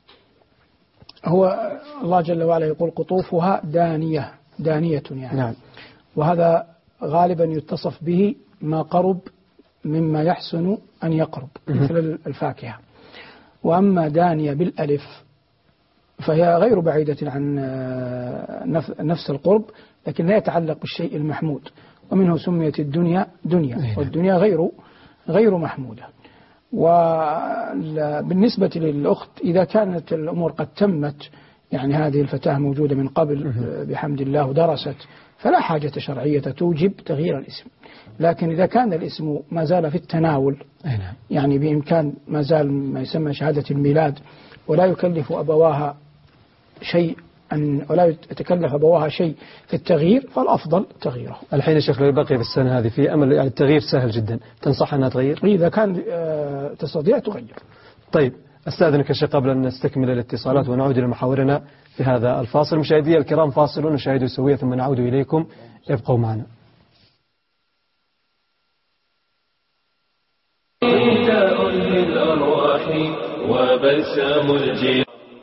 هو الله جل وعلا يقول قطوفها دانية يعني. نعم. وهذا غالبا يتصف به ما قرب مما يحسن أن يقرب مثل الفاكهة. وأما دانية بالألف فهي غير بعيدة عن نفس القرب، لكن لا يتعلق بالشيء المحمود، ومنه سميت الدنيا دنيا، والدنيا غير محمودة. وبالنسبة للأخت إذا كانت الأمور قد تمت، يعني هذه الفتاة موجودة من قبل بحمد الله ودرست، فلا حاجة شرعية توجب تغيير الاسم. لكن إذا كان الاسم ما زال في التناول، يعني بإمكان ما زال ما يسمى شهادة الميلاد، ولا يكلف أبواها شيء ولا يتكلف أبواها شيء في التغيير، فالأفضل تغييره. الحين يا شيخ لو بقي في السنة هذه في أمل، يعني التغيير سهل جدا، تنصح أنها تغير؟ إذا كان تستطيع تغير. طيب أستاذنك يا شيخ قبل أن نستكمل الاتصالات ونعود إلى محاورنا في هذا الفاصل. مشاهدي الكرام فاصل نشاهده سوية ثم نعود إليكم، ابقوا معنا. نداء للأرواح وبلسام الجيل.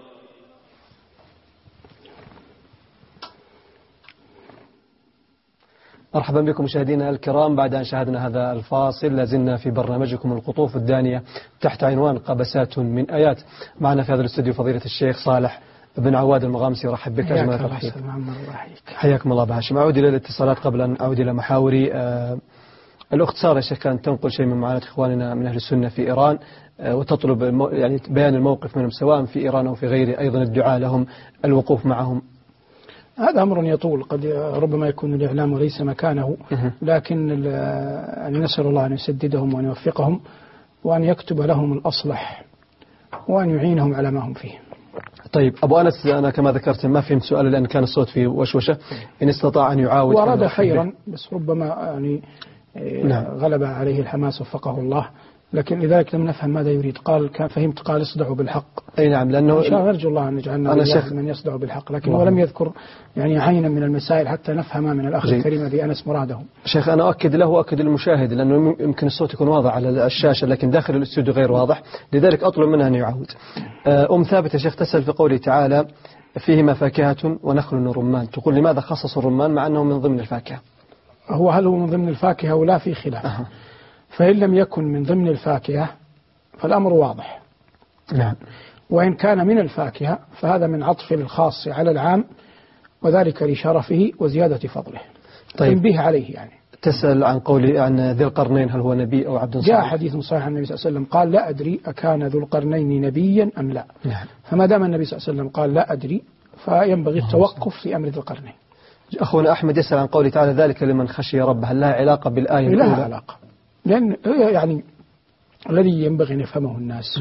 مرحبا بكم مشاهدينا الكرام. بعد أن شاهدنا هذا الفاصل لازلنا في برنامجكم القطوف الدانية تحت عنوان قبسات من آيات. معنا في هذا الاستوديو فضيلة الشيخ صالح بن عواد المغامسي، رحب بك أجمل الترحيب. حياكم الله بهاشم. أعود إلى الاتصالات قبل أن أعود إلى محاوري. الأخت سارة شيخ كانت تنقل شيء من معاناة إخواننا من أهل السنة في إيران، وتطلب يعني بيان الموقف منهم سواء في إيران أو في غيره، أيضا الدعاء لهم، الوقوف معهم. هذا أمر يطول، قد ربما يكون الإعلام ليس مكانه، لكن نسأل الله أن يسددهم وأن يوفقهم وأن يكتب لهم الأصلح وأن يعينهم على ما هم فيه. طيب أبو أنس، أنا كما ذكرت ما فهمت سؤال لأن كان الصوت فيه وشوشة، إن استطاع أن يعاود. وأراد خيرا بس ربما يعني غلب عليه الحماس وفقه الله، لكن لذلك لم نفهم ماذا يريد. قال فهمت قال اصدعوا بالحق. أي نعم، لأنه نرجو الله أن يجعلنا من يصدع بالحق، لكن هو لم يذكر يعني عينا من المسائل حتى نفهم من الأخ الكريم الذي أنس مراده. شيخ أنا أؤكد له وأؤكد للمشاهد، لأنه يمكن الصوت يكون واضح على الشاشة لكن داخل الاستوديو غير واضح، لذلك أطلب منه أن يعود. ثابت يا شيخ تسأل في قوله تعالى فيهما فاكهة ونخل ورمان، تقول لماذا خصص الرمان مع أنه من ضمن الفاكهة؟ هل هو من ضمن الفاكهة ولا في خلاف؟ فإن لم يكن من ضمن الفاكهة فالأمر واضح. نعم. وإن كان من الفاكهة فهذا من عطف الخاص على العام، وذلك لشرفه وزيادة فضله. طيب. تنبيه عليه يعني. تسأل عن ذي القرنين هل هو نبي أو عبد صالح؟ جاء حديث صحيح عن النبي صلى الله عليه وسلم قال لا أدري أكان ذو القرنين نبيا أم لا. نعم. فما دام النبي صلى الله عليه وسلم قال لا أدري فينبغي التوقف في أمر ذي القرنين. أخونا أحمد يسأل عن قوله تعالى ذلك لمن خشي ربه، هل لها علاقة بالآية الأولى؟ لها علاقة، لأن يعني الذي ينبغي أن يفهمه الناس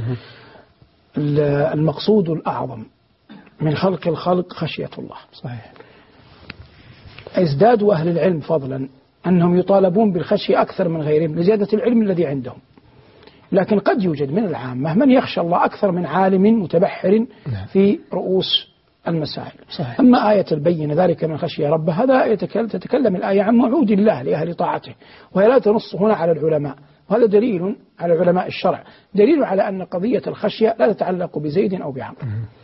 المقصود الأعظم من خلق الخلق خشية الله. صحيح. ازدادوا أهل العلم فضلا أنهم يطالبون بالخشية أكثر من غيرهم لزيادة العلم الذي عندهم، لكن قد يوجد من العامة من يخشى الله أكثر من عالم متبحر في رؤوس المسائل. صحيح. أما آية البينة ذلك من خشي ربه، هذا تتكلم الآية عن موعود الله لأهل طاعته، وهي لا تنص هنا على العلماء، وهذا دليل على علماء الشرع، دليل على أن قضية الخشية لا تتعلق بزيد أو بعمر.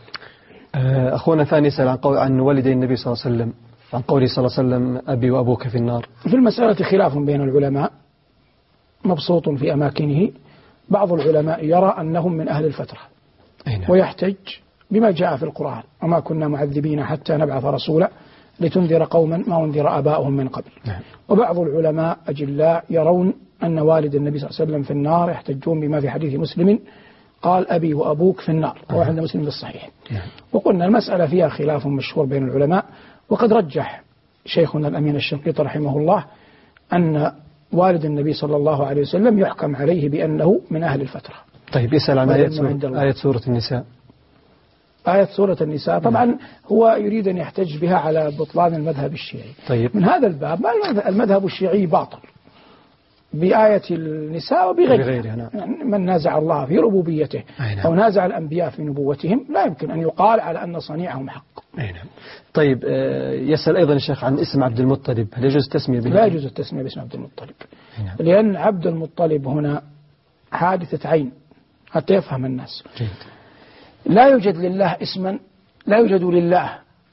أخونا ثاني يسأل عن والدي النبي صلى الله عليه وسلم، عن قوله صلى الله عليه وسلم أبي وأبوك في النار. في المسألة خلاف بين العلماء مبسوط في أماكنه. بعض العلماء يرى أنهم من أهل الفترة ويحتج بما جاء في القرآن وما كنا معذبين حتى نبعث رسولا لتنذر قوما ما انذر آباؤهم من قبل. وبعض العلماء أجلاء يرون أن والد النبي صلى الله عليه وسلم في النار، يحتجون بما في حديث مسلم قال أبي وأبوك في النار، وهو عند مسلم بالصحيح. وقلنا المسألة فيها خلاف مشهور بين العلماء، وقد رجح شيخنا الأمين الشنقيطي رحمه الله أن والد النبي صلى الله عليه وسلم يحكم عليه بأنه من أهل الفترة. طيب يسأل عن آية سورة النساء. آية سورة النساء طبعا هو يريد أن يحتج بها على بطلان المذهب الشيعي. طيب. من هذا الباب المذهب الشيعي باطل بآية النساء وبغيرها. يعني من نازع الله في ربوبيته أو نازع الأنبياء في نبوتهم لا يمكن أن يقال على أن صنيعهم حق. طيب يسأل أيضا الشيخ عن اسم عبد المطلب، هل يجوز التسمية به؟ لا يجوز التسمية باسم عبد المطلب، لأن عبد المطلب هنا حادثة عين حتى يفهم الناس. جيد. لا يوجد لله اسما، لا يوجد لله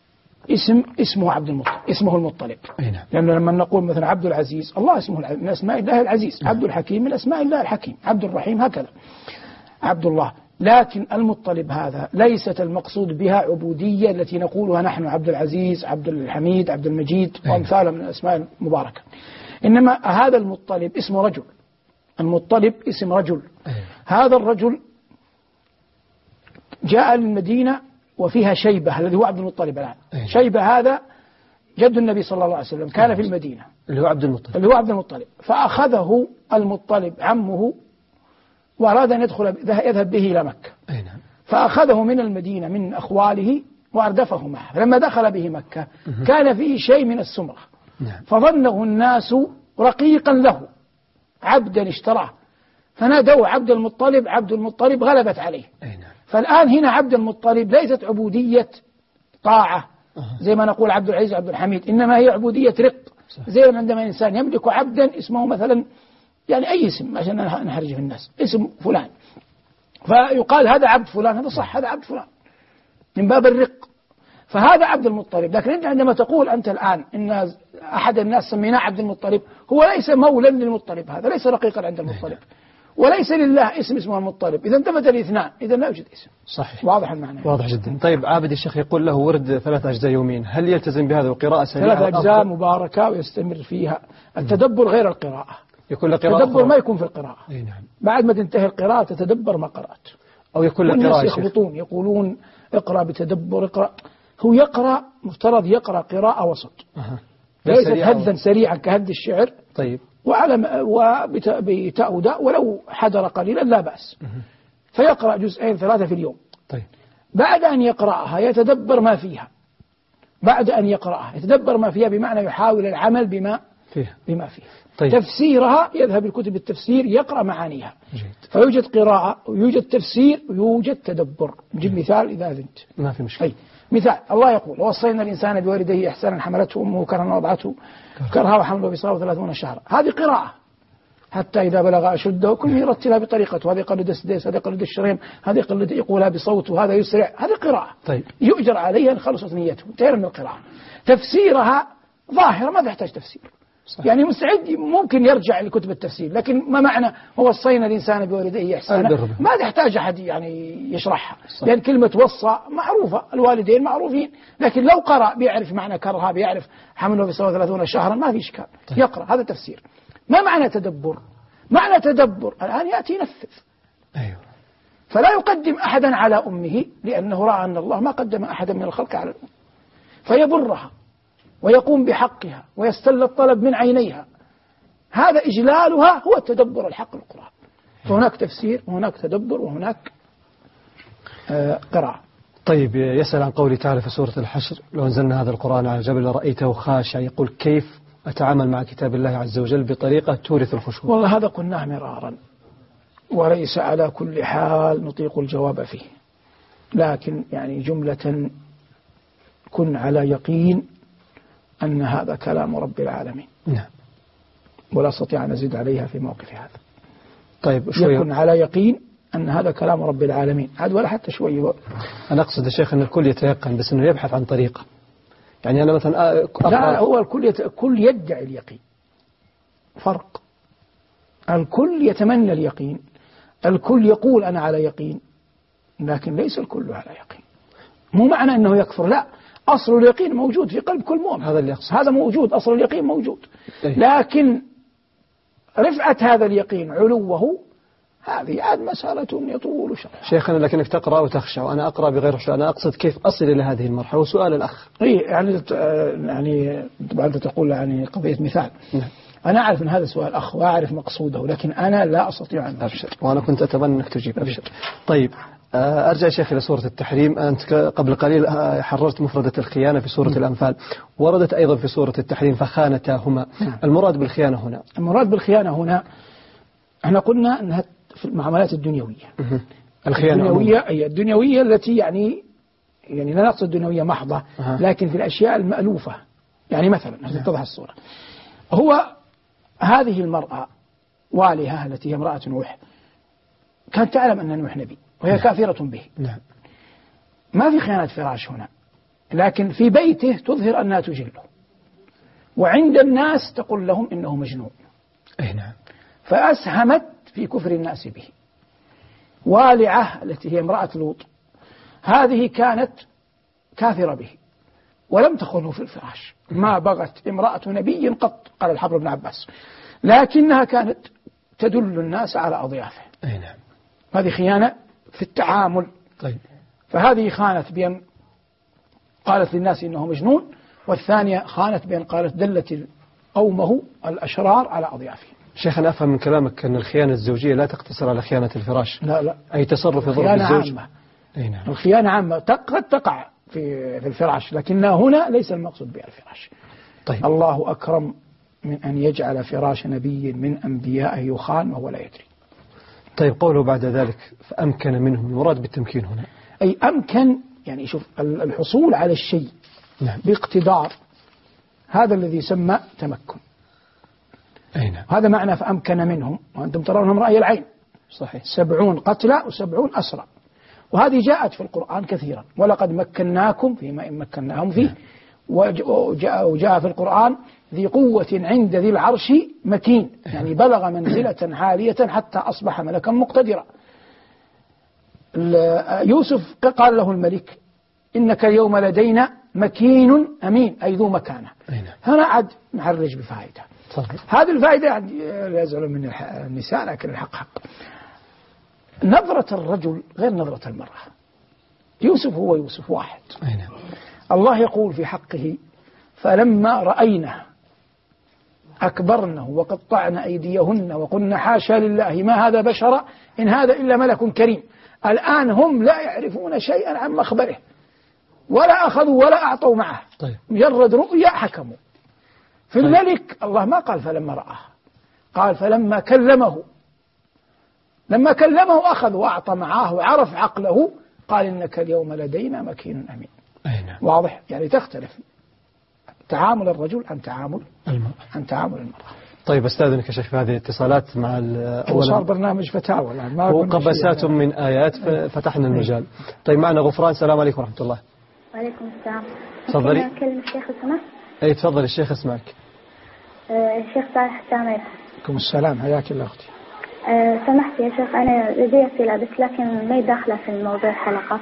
اسمه عبد المطلب، اسمه المطلب. لأنه لما نقول مثلا عبد العزيز، الله اسمه من أسماء الله العزيز. عبد الحكيم من أسماء الله الحكيم. عبد الرحيم هكذا عبد الله. لكن المطلب هذا ليست المقصود بها عبودية التي نقولها نحن عبد العزيز، عبد الحميد، عبد المجيد وأمثال من الأسماء المباركة. إنما هذا المطلب اسم رجل، المطلب اسم رجل. هذا الرجل جاء للمدينة وفيها شيبة الذي هو عبد المطلب الآن. شيبة هذا جد النبي صلى الله عليه وسلم كان في المدينة، اللي هو عبد المطلب. فأخذه المطلب عمه وأراد أن يذهب به إلى مكة. فأخذه من المدينة من أخواله وأردفه معه. فلما دخل به مكة كان فيه شيء من السمرة، فظنه الناس رقيقا له، عبدا اشتراه، فنادوا عبد المطلب. عبد المطلب غلبت عليه. فالآن هنا عبد المطلب ليست عبودية طاعة زي ما نقول عبد العزيز عبد الحميد، إنما هي عبودية رق. زي عندما إنسان يملك عبدا اسمه مثلا يعني أي اسم عشان نحرج في الناس، اسم فلان، فيقال هذا عبد فلان، هذا صح، هذا عبد فلان من باب الرق. فهذا عبد المطلب. لكن أنت عندما تقول أنت الآن إن أحد الناس سميناه عبد المطلب، هو ليس مولا للمطلب، هذا ليس رقيقا عند المطلب، وليس لله اسمه المطلب. إذا انتفت الاثنان إذا لا يوجد اسم. صحيح، واضح المعنى، واضح جدا. طيب عابد الشيخ يقول له ورد 3 أجزاء يوميا، هل يلتزم بهذا وقراءة سريعة؟ 3 أجزاء مباركة ويستمر فيها. التدبر غير القراءة. يكون التدبر ما يكون في القراءة. نعم. بعد ما تنتهي القراءة تتدبر ما قرأت. أو يكون القراءة يخبطون يقولون اقرأ بتدبر، اقرأ. هو يقرأ مفترض يقرأ قراءة وسط، ليست هذا سريعا كهد الشعر. طيب. وبتاء وداء ولو حدر قليلا لا بأس. فيقرأ 2-3 في اليوم. طيب. بعد أن يقرأها يتدبر ما فيها. بعد أن يقرأها يتدبر ما فيها بمعنى يحاول العمل بما فيها. طيب. تفسيرها يذهب الكتب التفسير يقرأ معانيها. جيد. فيوجد قراءة ويوجد تفسير ويوجد تدبر. نجيب مثال إذا أذنت. ما في مشكلة. مثال الله يقول ووصينا الإنسان بوالديه إحسانا حملته أمه كرها ووضعته كرها وحمله بصره 30 شهرا. هذه قراءة حتى إذا بلغ أشده كل يرتلها بطريقته، هذا يقلد السديس، هذا يقلد الشريم، هذا يقلد يقولها بصوته، هذا يسرع. هذه قراءة. طيب. يؤجر عليها إن خلصت نيته، انتهينا من القراءة. تفسيرها ظاهرة ما تحتاج تفسير. صح. يعني مستعد ممكن يرجع لكتب التفسير، لكن ما معنى ووصينا الإنسان بوالديه إحسانا ما تحتاج أحد يعني يشرحها. صح. لأن كلمة وصى معروفة، الوالدين معروفين، لكن لو قرأ بيعرف معنى كرها، بيعرف حمله بصوره 30 شهرا، ما في إشكال. طيب. يقرأ. هذا تفسير. ما معنى تدبر؟ معنى تدبر الآن يأتي ينفذ. أيوه. فلا يقدم أحدا على أمه لأنه رأى أن الله ما قدم أحدا من الخلق على الأم، فيبرها ويقوم بحقها ويستل الطلب من عينيها. هذا إجلالها هو التدبر الحق للقرآن. فهناك تفسير وهناك تدبر وهناك قراءة. طيب يسأل عن قوله تعالى في سورة الحشر لو أنزلنا هذا القرآن على جبل رأيته خاشع، يقول كيف أتعامل مع كتاب الله عز وجل بطريقة تورث الخشوع؟ والله هذا قلناه مرارا وليس على كل حال نطيق الجواب فيه، لكن يعني جملة كن على يقين أن هذا كلام رب العالمين. نعم. ولا أستطيع أن أزيد عليها في موقف هذا. طيب يكن على يقين أن هذا كلام رب العالمين، عاد ولا حتى شوي. أنا أقصد يا شيخ أن الكل يتيقن، بس أنه يبحث عن طريقة. يعني أنا مثلا لا، هو الكل يدعي اليقين، فرق. الكل يتمنى اليقين، الكل يقول أنا على يقين، لكن ليس الكل على يقين. مو معنى أنه يكفر، لا، أصل اليقين موجود في قلب كل مؤمن. هذا اللي أقصد. هذا موجود، أصل اليقين موجود. لكن رفعة هذا اليقين علوه هذه عاد مسألة يطول شرحها. شيخنا لكنك تقرأ وتخشى وأنا أقرأ بغير خشوع، أنا أقصد كيف أصل إلى هذه المرحلة. وسؤال الأخ يعني أنت تقول يعني قضية مثال. نعم. أنا أعرف أن هذا سؤال أخ وأعرف مقصوده، لكن أنا لا أستطيع أن أبشر، وأنا كنت أتمنى أنك تجيب. أبشر. طيب أرجع شيخ إلى سورة التحريم. أنت قبل قليل حررت مفردة الخيانة في سورة الأنفال، وردت أيضا في سورة التحريم فخانتاهما. المراد بالخيانة هنا؟ المراد بالخيانة هنا احنا قلنا أنها في المعاملات الدنيوية. الدنيوية التي يعني لا نقصد الدنيوية محضة، لكن في الأشياء المألوفة. يعني مثلا عشان تتضح الصورة، هو هذه المرأة والهة التي هي امرأة نوح كانت تعلم أن نوح نبي وهي كافرة به. نعم. ما في خيانة فراش هنا، لكن في بيته تظهر أنها تجله، وعند الناس تقول لهم إنه مجنون. أي نعم. فأسهمت في كفر الناس به. والعة التي هي امرأة لوط هذه كانت كافرة به ولم تخله في الفراش، ما بغت امرأة نبي قط، قال الحبر بن عباس، لكنها كانت تدل الناس على أضيافه. أي نعم. هذه خيانة في التعامل. طيب. فهذه خانت بأن قالت للناس إنه مجنون، والثانية خانت بأن قالت دلت قومه الأشرار على أضيافهم. شيخ أنا أفهم من كلامك أن الخيانة الزوجية لا تقتصر على خيانة الفراش. لا أي تصرف يضر بالزوج. عامة. نعم. الخيانة عامة قد تقع في الفراش، لكنها هنا ليس المقصود بها الفراش. طيب. الله أكرم من أن يجعل فراش نبي من أنبيائه يخان وهو لا يدري. طيب قوله بعد ذلك فأمكن منهم، المراد بالتمكين هنا أي أمكن، يعني شوف الحصول على الشيء نعم. باقتدار، هذا الذي يسمى تمكن. نعم. هذا معنى فأمكن منهم، وأنتم ترونهم رأي العين. صحيح. 70 قتلى و70 أسرى، وهذه جاءت في القرآن كثيرا. ولقد مكناكم فيما إن مكناهم فيه. وجاء في القرآن ذي قوة عند ذي العرش مكين، يعني بلغ منزلة عالية حتى أصبح ملكا مقتدرا. يوسف قال له الملك إنك اليوم لدينا مكين أمين، أي ذو مكانة. هنا عد نعرج بفائدة. هذه الفائدة لا يزعل من النساء، لكن الحق حق. نظرة الرجل غير نظرة المرأة. يوسف هو يوسف واحد. الله يقول في حقه فلما رأينه أكبرنه وقطعن أيديهن وقلن حاشا لله ما هذا بشرا إن هذا إلا ملك كريم. الآن هم لا يعرفون شيئا عن مخبره، ولا أخذوا ولا أعطوا معه. طيب. مجرد رؤيا حكموا. في الملك الله ما قال فلما رآه، قال فلما كلمه. لما كلمه أخذ وأعطى معاه وعرف عقله، قال إنك اليوم لدينا مكين أمين. واضح؟ يعني تختلف تعامل الرجل عن تعامل المرأة. طيب أستاذنك يا شيخ في هذه الاتصالات مع صار برنامج فتاوى الآن، وقبسات من آيات فتحنا المجال. طيب معنا غفران. السلام عليكم ورحمة الله. وعليكم السلام. تفضلي. أكلم الشيخ سمح؟ أي تفضل الشيخ اسمعك. الشيخ صالح السامر. عليكم السلام، حياك الله أختي. سمحت يا شيخ، أنا لدي أسئلة بس لكن ما يداخله في موضوع الحلقة.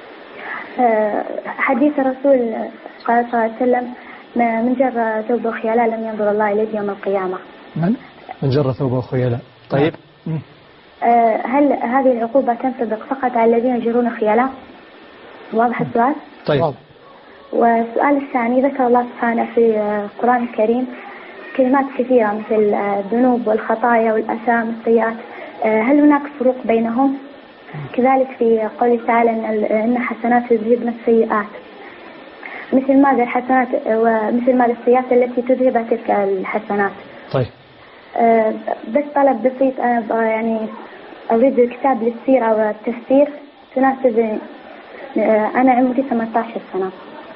حديث الرسول قال صلى الله عليه وسلم من جر ثوبه خيلاء لم ينظر الله إليه يوم القيامة. من جر ثوبه خيلاء. طيب. هل هذه العقوبة تنطبق فقط على الذين يجرون خيلاء؟ واضح السؤال؟ طيب. والسؤال الثاني، ذكر الله سبحانه في القرآن الكريم كلمات كثيرة مثل الذنوب والخطايا والآثام والسيئات، هل هناك فروق بينهم؟ كذلك في قوله تعالى إن حسنات يذهبن السيئات، مثل ماذا الحسنات ومثل ماذا السيئات التي تذهب تلك الحسنات. طيب. بس طلب بسيط، أنا يعني أريد كتاب للسيرة والتفسير تناسبني، أنا عمري 18 سنة.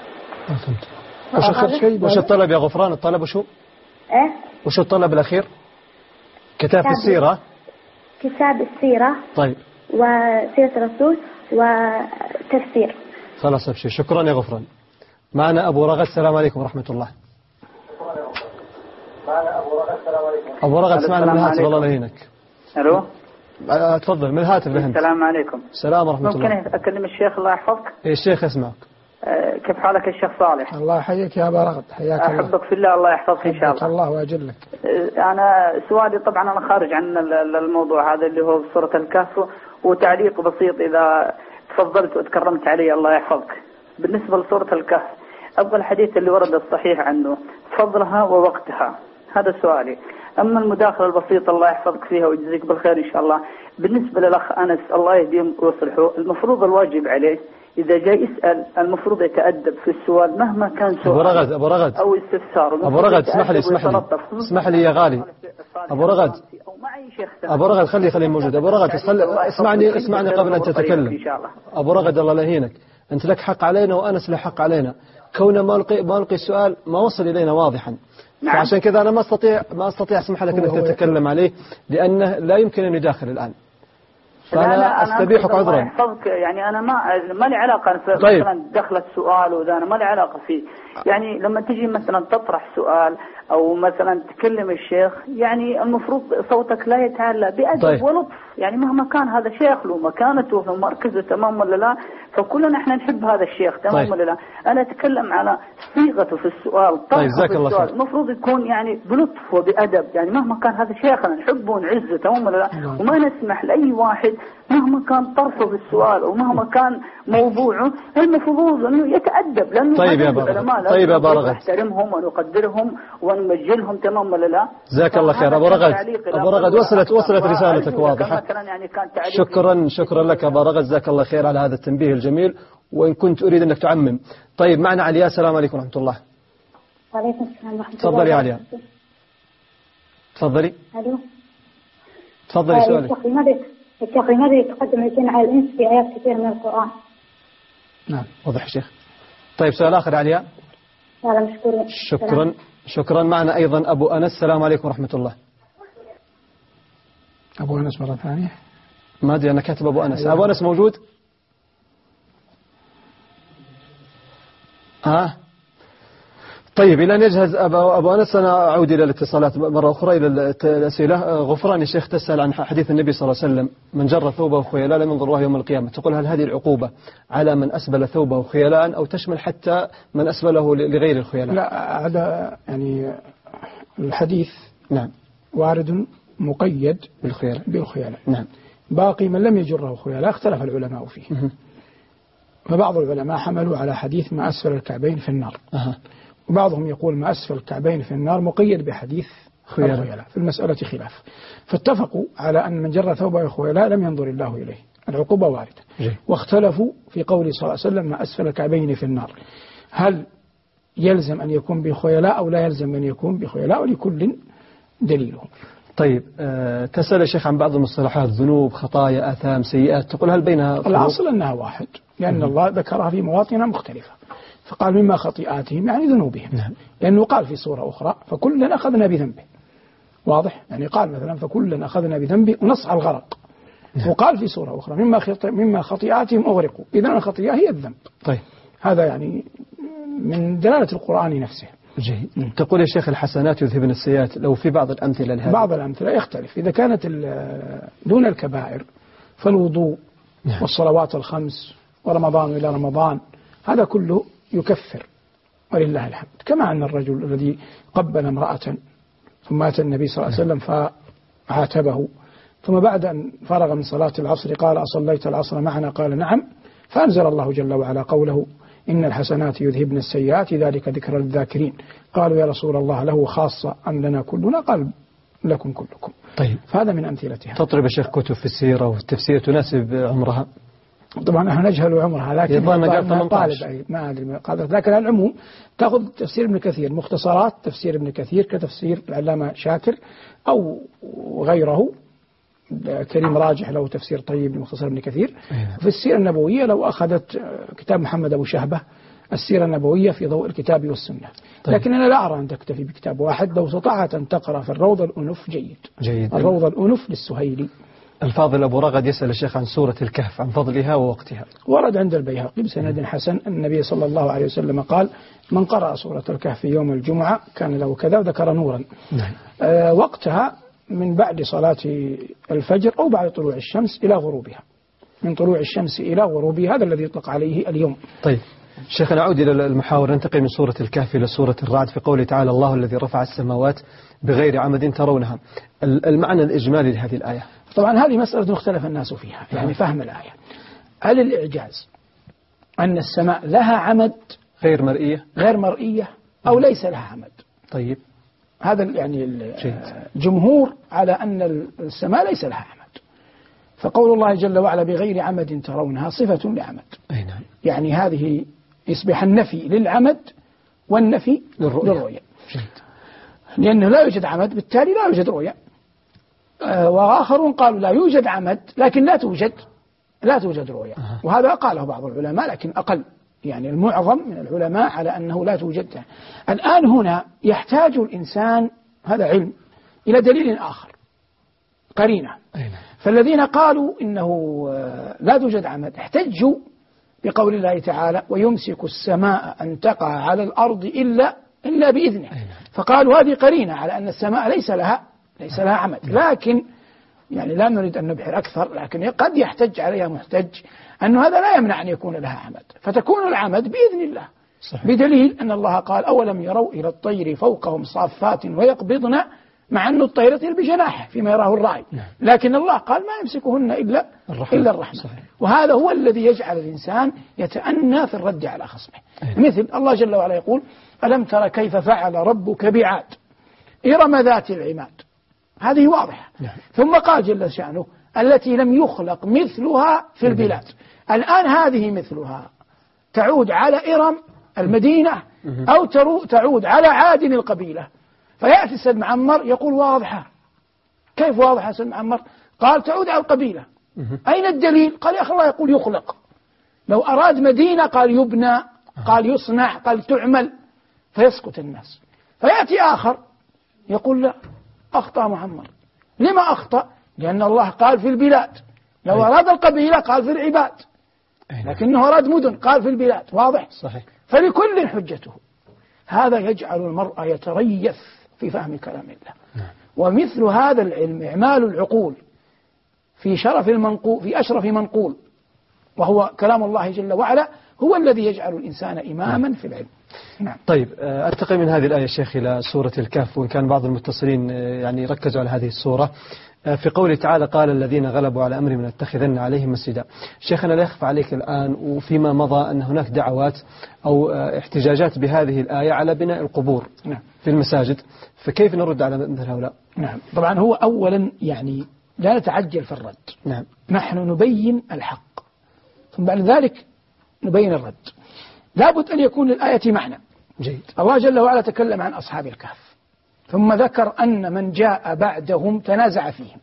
وش الطلب يا غفران؟ الطلب وشو؟ وش الطلب الأخير؟ كتاب السيرة. كتاب السيرة. طيب. وسيرة الرسول وتفسير. خلاص أبشر. شكرا يا غفران. معنا أبو رغد. السلام عليكم ورحمة الله. أبو رغد اسمعنا من الهاتف الله يهينك. ألو. تفضل من الهاتف لهند. السلام عليكم. السلام ورحمة الله. ممكن أكلم الشيخ الله يحفظك؟ الشيخ يسمعك. كيف حالك الشيخ صالح؟ الله يحييك يا أبو رغد. حياك الله. أحبك في الله، الله يحفظك إن شاء الله. الله وأجلك. أنا سؤالي طبعا أنا خارج عن الموضوع هذا اللي هو سورة الكهف، وتعليق بسيط إذا تفضلت وتكرمت علي الله يحفظك. بالنسبة لسورة الكهف أبغى الحديث اللي ورد الصحيح عنه فضلها ووقتها، هذا سؤالي. أما المداخلة البسيطة الله يحفظك فيها ويجزيك بالخير إن شاء الله. بالنسبة للأخ أنس الله يهديه ويصلحه، المفروض الواجب عليه إذا جاء يسأل المفروض يتأدب في السؤال مهما كان سؤال أبو رغد أو استفسار. أبو رغد اسمح لي يا غالي. أبو رغد خلي موجود. أبو رغد اسمعني قبل أن تتكلم. أبو رغد الله لا يهينك، أنت لك حق علينا وأنس له حق علينا، كونه ما ألقي السؤال ما وصل إلينا واضحا. نعم. فعشان كذا أنا ما أستطيع أسمح لك أنك تتكلم عليه، لأنه لا يمكن أن يداخل الآن. فأنا أستبيحك عذرا. يعني أنا ما لي علاقة طيب. مثلا دخلت سؤال وذا أنا ما لي علاقة فيه. يعني لما تجي مثلا تطرح سؤال أو مثلا تكلم الشيخ، يعني المفروض صوتك لا يتعلى بأدب طيب. ولطف، يعني مهما كان هذا شيخ له مكانته في مركزه تمام ولا لا، فكلنا احنا نحب هذا الشيخ تمام طيب. ولا لا. أنا أتكلم على صيغته في السؤال، طيب جزاك الله خير. المفروض يكون يعني بلطف وبأدب، يعني مهما كان هذا شيخنا نحبه ونعزه تمام ولا لا، وما نسمح لأي واحد مهما كان طرفه في السؤال ومهما كان موضوعه المفروض أنه يتأدب، لأنه طيب يا بارغد، طيب يا بارغد، نحترمهم ونقدرهم ونمجلهم، تمام ولا لا؟ جزاك الله خير أبو رغد. أبو رغد وصلت رسالتك واضحة. يعني شكرا لك أبو رغد، جزاك الله خير على هذا التنبيه الجميل، وإن كنت أريد أنك تعمم. طيب معنا علياء، السلام عليكم ورحمة الله. وعليكم السلام ورحمة الله. تفضلي يا علياء. تفضلي. ألو. تفضلي سؤالك. الشيخ لماذا يتقدم الجن على الإنس في آيات كثيرة من القرآن؟ نعم واضح يا شيخ. طيب سؤال آخر علياء. لا مشكورين. شكرا. معنا أيضا أبو أنس، السلام عليكم ورحمة الله. أبو أنس مرة ثانية. ما أدري أنا كاتب أبو أنس. أبو أنس موجود؟ طيب إلى أن يجهز أبو أنس أنا أعود إلى الاتصالات مرة أخرى، إلى الأسئلة. غفران يا شيخ تسأل عن حديث النبي صلى الله عليه وسلم: من جر ثوبه خيلاء لم ينظر الله يوم القيامة. تقول هل هذه العقوبة على من أسبل ثوبه خيلاء أو تشمل حتى من أسبله لغير الخيلاء؟ لا، هذا يعني الحديث نعم وارد مقيد بالخيلاء. نعم. باقي من لم يجره خيلاء اختلف العلماء فيه. فبعض العلماء حملوا على حديث ما أسفل الكعبين في النار. وبعضهم يقول ما أسفل الكعبين في النار مقيد بحديث الخيلاء. في المسألة خلاف، فاتفقوا على أن من جر ثوبه خيلاء لم ينظر الله إليه، العقوبة واردة. واختلفوا في قول صلى الله عليه وسلم ما أسفل الكعبين في النار، هل يلزم أن يكون بخيلاء أو لا يلزم أن يكون بخيلاء، ولكل دليلهم. طيب تسأل يا شيخ عن بعض المصطلحات: ذنوب، خطايا، آثام، سيئات، تقول هل بينها فرق؟ الأصل أنها واحد، لأن الله ذكرها في مواطن مختلفة، فقال مما خطيئاتهم يعني ذنوبهم. لأنه قال في سورة أخرى فكلا أخذنا بذنبه، واضح؟ يعني قال مثلا فكلا أخذنا بذنبه ونص على الغرق. وقال في سورة أخرى مما خطيئاتهم أغرقوا، إذن الخطيئة هي الذنب. طيب هذا يعني من دلالة القرآن نفسه. جيد. تقول يا شيخ الحسنات يذهبن السيئات، لو في بعض الأمثلة لهذا؟ بعض الأمثلة يختلف، إذا كانت دون الكبائر فالوضوء والصلوات الخمس ورمضان إلى رمضان هذا كله يكفر ولله الحمد. كما أن الرجل الذي قبل امرأة ثم أتى النبي صلى الله عليه وسلم فعاتبه، ثم بعد أن فرغ من صلاة العصر قال أصليت العصر معنا؟ قال نعم، فأنزل الله جل وعلا قوله إن الحسنات يذهبن السيئات ذلك ذكر للذاكرين. قالوا يا رسول الله له خاصة أم لنا كلنا؟ قال لكم كلكم. طيب فهذا من أمثلتها. تطلب الشيخ كتب في السيرة والتفسير تناسب عمرها؟ طبعا نحن نجهل عمرها، لكن طالب ما أدري، لكن العموم تأخذ تفسير ابن كثير، مختصرات تفسير ابن كثير كتفسير العلامة شاكر أو غيره، كريم راجح له تفسير طيب لمختصر ابن كثير. في السيرة النبوية لو أخذت كتاب محمد أبو شهبة السيرة النبوية في ضوء الكتاب والسنة. طيب. لكن أنا لا أرى أن تكتفي بكتاب واحد، لو استطعت أن تقرأ في الروض الأنف جيد. الروض الأنف للسهيلي. الفاضل أبو رغد يسأل الشيخ عن سورة الكهف، عن فضلها ووقتها. ورد عند البيهقي بسند حسن النبي صلى الله عليه وسلم قال من قرأ سورة الكهف في يوم الجمعة كان له كذا، وذكر نورا. وقتها من بعد صلاة الفجر أو بعد طلوع الشمس إلى غروبها، من طلوع الشمس إلى غروبها، هذا الذي يطلق عليه اليوم. طيب شيخ نعود إلى المحاور، ننتقل من سورة الكهف إلى سورة الرعد في قوله تعالى الله الذي رفع السماوات بغير عمد ترونها. المعنى الإجمالي لهذه الآية؟ طبعا هذه مسألة اختلف الناس فيها، يعني فهم الآية. هل الإعجاز أن السماء لها عمد غير مرئية أو ليس لها عمد؟ طيب هذا يعني الجمهور على أن السماء ليس لها عمد، فقول الله جل وعلا بغير عمد ترونها صفة لعمد. يعني هذه يصبح النفي للعمد والنفي للرؤية، لأنه لا يوجد عمد بالتالي لا يوجد رؤية. وآخرون قالوا لا يوجد عمد لكن لا توجد رؤية، وهذا قاله بعض العلماء لكن أقل، يعني المعظم من العلماء على أنه لا توجد. الآن هنا يحتاج الإنسان، هذا علم، إلى دليل آخر، قرينة. فالذين قالوا إنه لا توجد عمد احتجوا بقول الله تعالى ويمسك السماء أن تقع على الأرض إلا بإذنه، فقالوا هذه قرينة على أن السماء ليس لها عمد. لكن يعني لا نريد أن نبحر أكثر، لكن قد يحتج عليها محتج أنه هذا لا يمنع أن يكون لها عمد، فتكون العمد بإذن الله. بدليل أن الله قال أولم يروا إلى الطير فوقهم صافات ويقبضن مع أن الطير يطير بجناحه فيما يراه الرأي، لكن الله قال ما يمسكهن إلا الرحمن. وهذا هو الذي يجعل الإنسان يتأنى في الرد على خصمه. مثل الله جل وعلا يقول ألم تر كيف فعل ربك بعاد إرم ذات العماد، هذه واضحة. ثم قال جل شأنه التي لم يخلق مثلها في البلاد. الآن هذه مثلها تعود على إرم المدينة أو تعود على عاد القبيلة. فيأتي السيد معمر يقول واضحة. كيف واضحة يا سيد معمر؟ قال تعود على القبيلة. أين الدليل؟ قال يا أخي الله يقول يخلق. لو أراد مدينة قال يبنى، قال يصنع، قال تعمل، فيسكت الناس. فيأتي آخر يقول لا، أخطأ معمر. لما أخطأ؟ لأن الله قال في البلاد. لو أراد القبيلة قال في العباد، لكنه أراد مدن قال في البلاد. واضح؟ صحيح. فلكل حجته. هذا يجعل المرء يتريث في فهم كلام الله. ومثل هذا العلم إعمال العقول في أشرف منقول وهو كلام الله جل وعلا هو الذي يجعل الإنسان إماما في العلم. طيب أنتقل من هذه الآية الشيخ إلى سورة الكهف، وإن كان بعض المتصلين يعني ركزوا على هذه السورة في قوله تعالى قال الذين غلبوا على أمر من اتخذن عليهم مسجدا. شيخنا لا يخفى عليك الآن وفيما مضى أن هناك دعوات أو احتجاجات بهذه الآية على بناء القبور في المساجد، فكيف نرد على مثل هؤلاء؟ طبعا هو أولا يعني لا نتعجل في الرد. نحن نبين الحق ثم بعد ذلك نبين الرد. لابد أن يكون للآية معنى جيد. الله جل وعلا تكلم عن أصحاب الكهف ثم ذكر أن من جاء بعدهم تنازع فيهم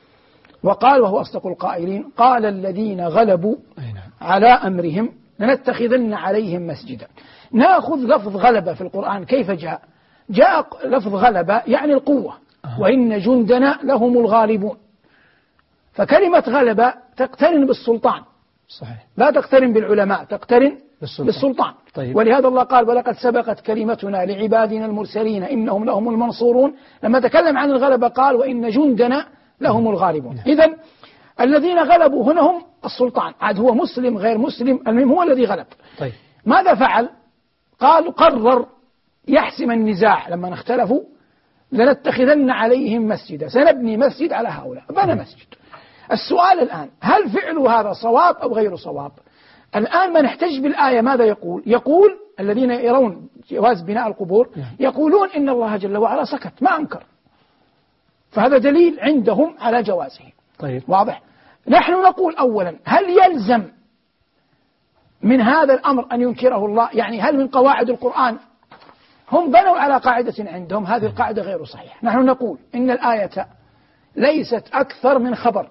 وقال وهو أصدق القائلين قال الذين غلبوا على أمرهم لنتخذن عليهم مسجدا. نأخذ لفظ غلبة في القرآن كيف جاء؟ جاء لفظ غلبة يعني القوة وإن جندنا لهم الغالبون. فكلمة غلبة تقترن بالسلطان. صحيح. لا تقترن بالعلماء، تقترن بالسلطان. طيب. ولهذا الله قال ولقد سبقت كلمتنا لعبادنا المرسلين إنهم لهم المنصورون. لما تكلم عن الغلبة قال وإن جندنا لهم الغالبون. إذن الذين غلبوا هنا هم السلطان، عاد هو مسلم غير مسلم، المهم هو الذي غلب. طيب. ماذا فعل؟ قال قرر يحسم النزاع لما اختلفوا لنتخذن عليهم مسجدا، سنبني مسجد على هؤلاء، بنى مسجد. السؤال الآن هل فعل هذا صواب أو غير صواب؟ الآن من احتج بالآية ماذا يقول؟ يقول الذين يرون جواز بناء القبور يقولون إن الله جل وعلا سكت ما أنكر، فهذا دليل عندهم على جوازه. طيب. واضح؟ نحن نقول أولا هل يلزم من هذا الأمر أن ينكره الله؟ يعني هل من قواعد القرآن؟ هم بنوا على قاعدة عندهم، هذه القاعدة غير صحيحة. نحن نقول إن الآية ليست أكثر من خبر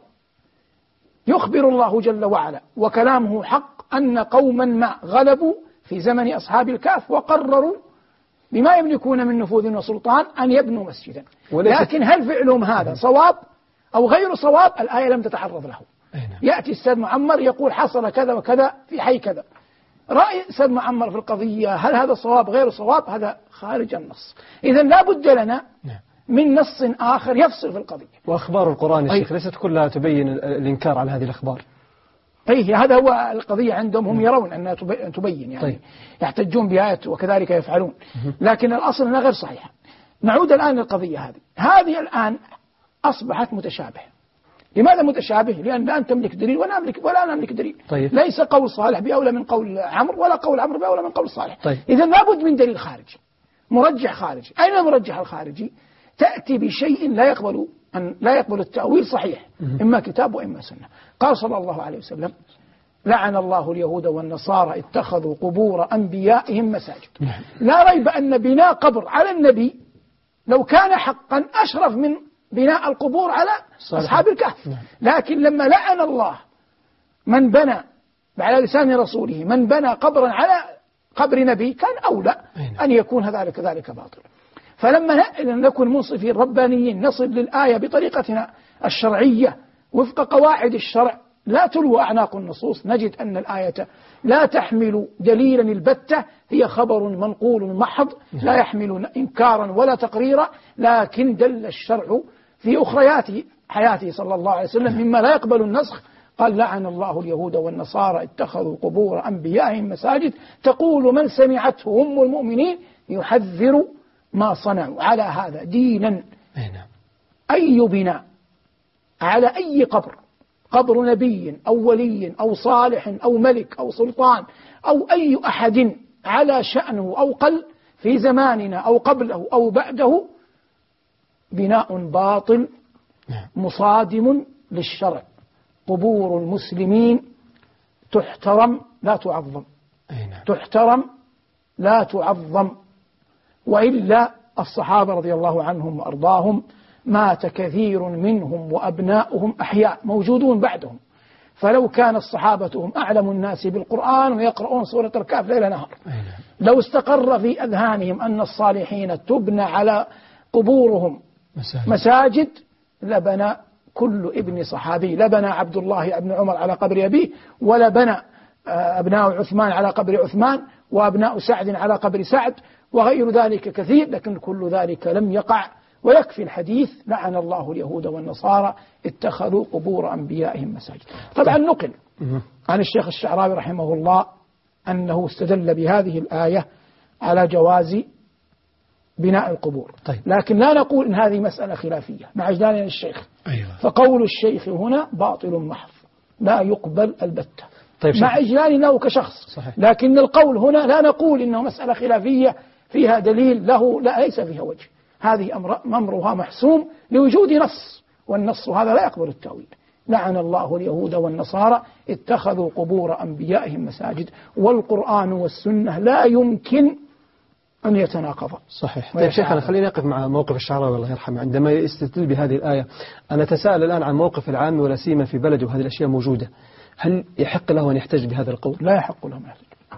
يخبر الله جل وعلا وكلامه حق أن قوما ما غلبوا في زمن أصحاب الكهف وقرروا بما يملكون من نفوذ وسلطان أن يبنوا مسجدا. لكن هل فعلهم هذا صواب أو غير صواب؟ الآية لم تتعرض له. يأتي السيد معمر يقول حصل كذا وكذا في حي كذا، رأي السيد معمر في القضية هل هذا صواب غير صواب؟ هذا خارج النص. إذن لا بد لنا من نص آخر يفصل في القضية. وأخبار القرآن يا شيخ ليست كلها تبين الإنكار على هذه الأخبار. هذا هو القضية عندهم، هم يرون أنها تبين يعني. طيب. يحتجون بآيات وكذلك يفعلون، لكن الأصل أنها غير صحيحة. نعود الآن للقضية هذه الآن أصبحت متشابه. لماذا متشابه؟ لأن لا أنت تملك دليل ولا أنا أملك دليل. طيب. ليس قول صالح بأولى من قول عمرو ولا قول عمرو بأولى من قول صالح. طيب. إذن لابد من دليل خارجي مرجح خارجي. أين المرجح الخارجي؟ تأتي بشيء لا يقبل التأويل صحيح، إما كتاب وإما سنة. قال صلى الله عليه وسلم لعن الله اليهود والنصارى اتخذوا قبور أنبيائهم مساجد. لا ريب أن بناء قبر على النبي لو كان حقا أشرف من بناء القبور على أصحاب الكهف. لكن لما لعن الله من بنى على لسان رسوله من بنى قبرا على قبر نبي كان أولى أن يكون ذلك باطل. فلما نكون منصفين ربانيين نصل للآية بطريقتنا الشرعية وفق قواعد الشرع لا تلو أعناق النصوص، نجد أن الآية لا تحمل دليلا البتة، هي خبر منقول محض لا يحمل إنكارا ولا تقريرا، لكن دل الشرع في أخريات حياته صلى الله عليه وسلم مما لا يقبل النسخ. قال لعن الله اليهود والنصارى اتخذوا قبور أنبيائهم مساجد، تقول من سمعته أم المؤمنين يحذر ما صنعوا على هذا دينا أي بناء على أي قبر نبي أو ولي أو صالح أو ملك أو سلطان أو أي أحد على شأنه أو قل في زماننا أو قبله أو بعده بناء باطل مصادم للشرع. قبور المسلمين تحترم لا تعظم، تحترم لا تعظم، وإلا الصحابة رضي الله عنهم وأرضاهم مات كثير منهم وأبناؤهم أحياء موجودون بعدهم، فلو كان الصحابة هم أعلم الناس بالقرآن ويقرؤون سورة الكهف ليل نهار، لو استقر في أذهانهم أن الصالحين تبنى على قبورهم مساجد لبنى كل ابن صحابي، لبنى عبد الله بن عمر على قبر أبيه، ولبنى أبناء عثمان على قبر عثمان، وأبناء سعد على قبر سعد، وغير ذلك كثير، لكن كل ذلك لم يقع. ويكفي الحديث لعن الله اليهود والنصارى اتخذوا قبور أنبيائهم مساجد. طبعا نقل عن الشيخ الشعراوي رحمه الله أنه استدل بهذه الآية على جواز بناء القبور. لكن لا نقول إن هذه مسألة خلافية مع إجلالنا للشيخ. فقول الشيخ هنا باطل محض لا يقبل البتة مع إجلال له كشخص. لكن القول هنا لا نقول إنه مسألة خلافية فيها دليل له، لا ليس فيها وجه، هذه أمرها محسوم لوجود نص، والنص هذا لا يقبل التأويل. لعن الله اليهود والنصارى اتخذوا قبور أنبيائهم مساجد، والقرآن والسنة لا يمكن أن يتناقضا. صحيح. طيب شيخنا خلينا نقف مع موقف الشعراوي الله يرحمه عندما يستدل بهذه الآية. أنا أتساءل الآن عن موقف العام ولا سيما في بلده وهذه الأشياء موجودة، هل يحق له أن يحتج بهذا القول؟ لا يحق لهم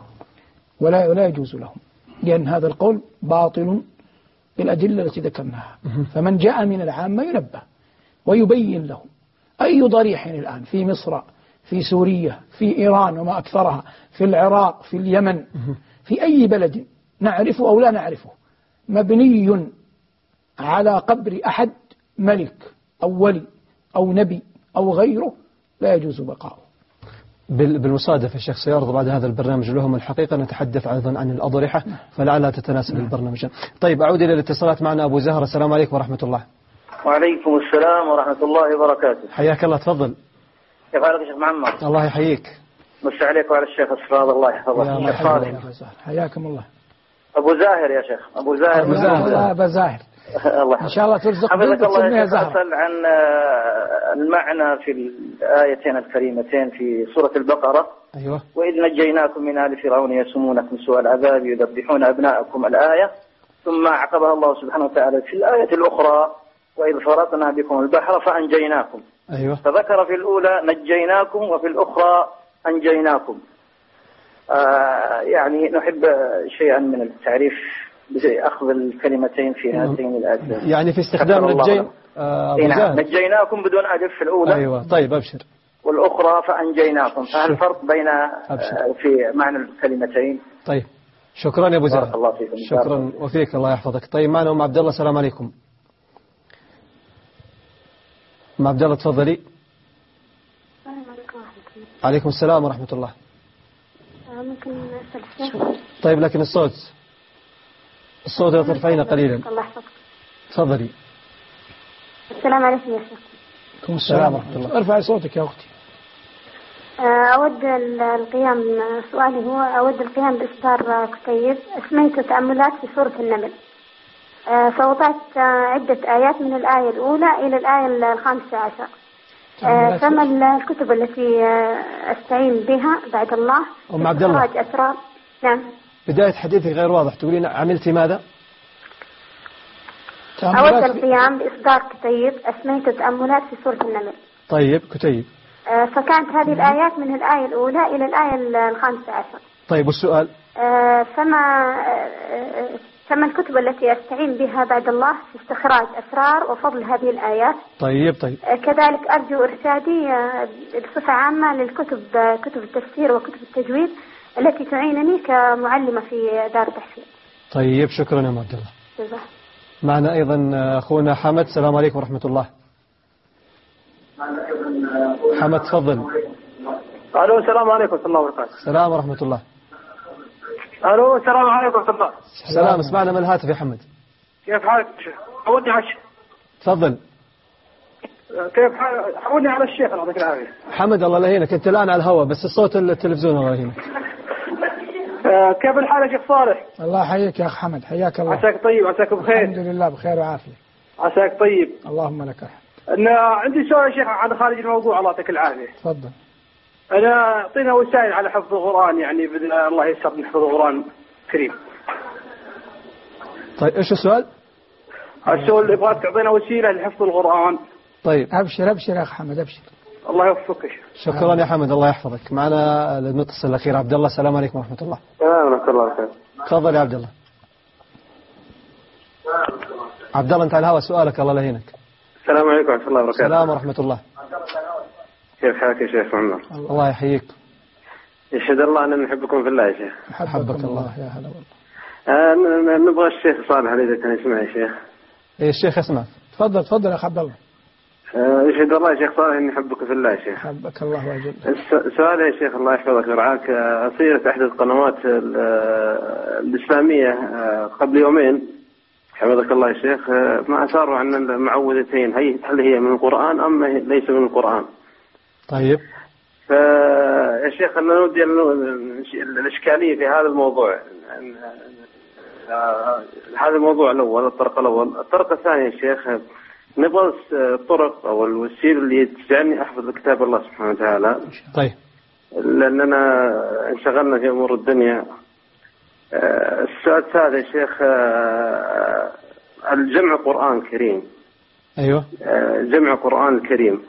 ولا يجوز لهم، لأن هذا القول باطل بالأدلة التي ذكرناها. فمن جاء من العامة ينبه ويبين له. أي ضريح الآن في مصر، في سوريا، في إيران وما أكثرها، في العراق، في اليمن، في أي بلد نعرفه أو لا نعرفه مبني على قبر أحد ملك أو ولي أو نبي أو غيره لا يجوز بقاؤه. بالمصادفة الشيخ سيرضى بعد هذا البرنامج لهم الحقيقة نتحدث أيضا عن الأضرحة فلعلها تتناسب البرنامج. طيب أعود إلى الاتصالات. معنا أبو زهرة. السلام عليكم ورحمة الله. وعليكم السلام ورحمة الله وبركاته. حياك الله. تفضل. كيف حالك يا شيخ محمد؟ الله يحييك. مسي عليك وعلى الشيخ الصراط الله يحفظك. الشيخ صالح. حياكم الله. أبو زاهر يا شيخ. أبو زاهر. أبو زاهر. الله إن شاء الله ترزق حفظك الله. أسأل عن المعنى في الآيتين الكريمتين في سورة البقرة. أيوة. وإذ نجيناكم من آل فرعون يسومونكم سوء العذاب يذبحون أبناءكم الآية، ثم عقبها الله سبحانه وتعالى في الآية الأخرى وإذ فرقنا بكم البحر فأنجيناكم. أيوة. فذكر في الأولى نجيناكم وفي الأخرى أنجيناكم. يعني نحب شيئا من التعريف بأخذ الكلمتين في هاتين الآيتين. يعني في استخدام نجين نجيناكم بدون ألف في الأولى. أيوة. طيب أبشر. والأخرى فأنجيناكم، فهل الفرق بين في معنى الكلمتين؟ طيب شكرا يا أبو زهر. الله فيكم. شكرا وفيك الله يحفظك. طيب معنا أم عبد الله. السلام عليكم. أم عبد الله تفضلي. عليكم السلام ورحمة الله. ممكن أسأل؟ طيب لكن الصوت لو ترفعينه قليلا. الله يحفظك. تفضلي. السلام عليكم يا شيخ. عليكم السلام ورحمة الله. ارفعي صوتك يا أختي. أود القيام سؤالي هو أود القيام بإصدار كتيب اسمه تأملات في سورة النمل. فوضعت عدة آيات من الآية الأولى إلى الآية 15. فما الكتب التي أستعين بها بعد الله؟ أم عبد الله. أسرار. نعم. بداية حديثك غير واضح، تقولين عملتي ماذا؟ أود القيام بإصدار كتيب اسمه تأملات في سورة النمل. طيب كتيب. فكانت هذه الآيات من الآية الأولى إلى الآية 15. طيب والسؤال؟ فما الكتب التي أستعين بها بعد الله في استخراج أسرار وفضل هذه الآيات؟ طيب. كذلك أرجو إرشادي بصفة عامة للكتب، كتب التفسير وكتب التجويد التي تعينني كمعلمة في دار التحفيظ. طيب شكرا يا عبد الله. معنا أيضا أخونا حمد. السلام عليكم ورحمة الله. حمد تفضل. ألو السلام عليكم ورحمة الله وبركاته. السلام ورحمة الله. ألو السلام عليكم ورحمة الله. السلام. اسمعنا من الهاتف يا حمد. كيف حالك؟ أودي عشاء. تفضل. كيف حولني على الشيخ الله يعطيك العافية. حمد الله يهينك، أنت الآن على الهواء بس الصوت التلفزيون الله يهينك. كيف الحال يا شيخ صالح؟ الله يحييك يا أخ حمد، حياك الله. عساك طيب، عساك بخير. الحمد لله بخير وعافية. عساك طيب. اللهم لك الحمد. أنا عندي سؤال يا شيخ عن خارج الموضوع الله يعطيك العافية. تفضل. أنا أعطينا وسائل على حفظ القرآن، يعني بإذن الله يسر نحفظ القرآن الكريم. طيب إيش السؤال؟ السؤال يبغاك تعطينا وسيلة لحفظ القرآن. طيب أبشر أبشر يا أخ حمد أبشر. الله يوفقك يا شيخ. شكرا يا حمد الله يحفظك. معنا المتصل الأخير عبد الله. السلام عليكم ورحمة الله. ورحمة الله وبركاته. تفضل يا عبد الله. عبد الله أنت على الهواء، سؤالك الله يهينك. السلام عليكم ورحمة الله وبركاته. السلام ورحمة الله. كيف حالك يا شيخ عمر؟ الله يحييك. يشهد الله أننا نحبكم في الله يا شيخ. حبك الله. يا هلا والله. نبغى الشيخ صالح إذا كان يسمع يا شيخ. إيه الشيخ اسمع. تفضل تفضل يا أخ عبد الله. يشهد الله يا شيخ صالح إني أحبك في الله يا شيخ. حبك الله وجل. السؤال يا شيخ الله يحفظك ورعاك، أصيرت أحد القنوات الإسلامية قبل يومين حفظك الله يا شيخ ما أثاروا عن المعوذتين، هل هي من القرآن أم ليس من القرآن؟ طيب. يا شيخ أنا نودي الإشكالية في هذا الموضوع. هذا الموضوع الأول، الطرق الأول. الطرق الثانية يا شيخ نبغى الطرق أو الوسيلة اللي تجعلني أحفظ كتاب الله سبحانه وتعالى. طيب. لأننا انشغلنا في أمور الدنيا. السؤال الثالث يا شيخ الجمع قرآن كريم. أيوة. جمع قرآن الكريم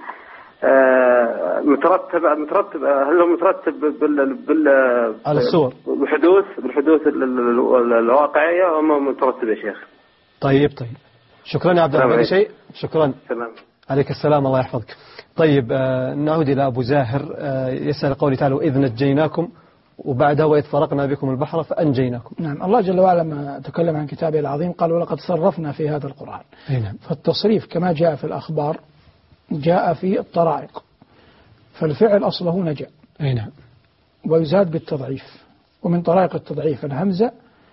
مترتب هل هو مترتب على الصور بالحدوث الواقعية أو ما مترتب يا شيخ؟ طيب شكرا يا عبد الله. شيء شكرا. سلام. عليك السلام الله يحفظك. طيب نعود إلى أبو زاهر يسأل قوله تعالى إذ نجيناكم وبعدها وإذ فرقنا بكم البحر فأنجيناكم. نعم الله جل وعلا لما تكلم عن كتابه العظيم قال ولقد صرفنا في هذا القرآن. نعم. فالتصريف كما جاء في الأخبار جاء في الطرائق، فالفعل أصله نجا. نعم. ويزاد بالتضعيف، ومن طرائق التضعيف الهمزة،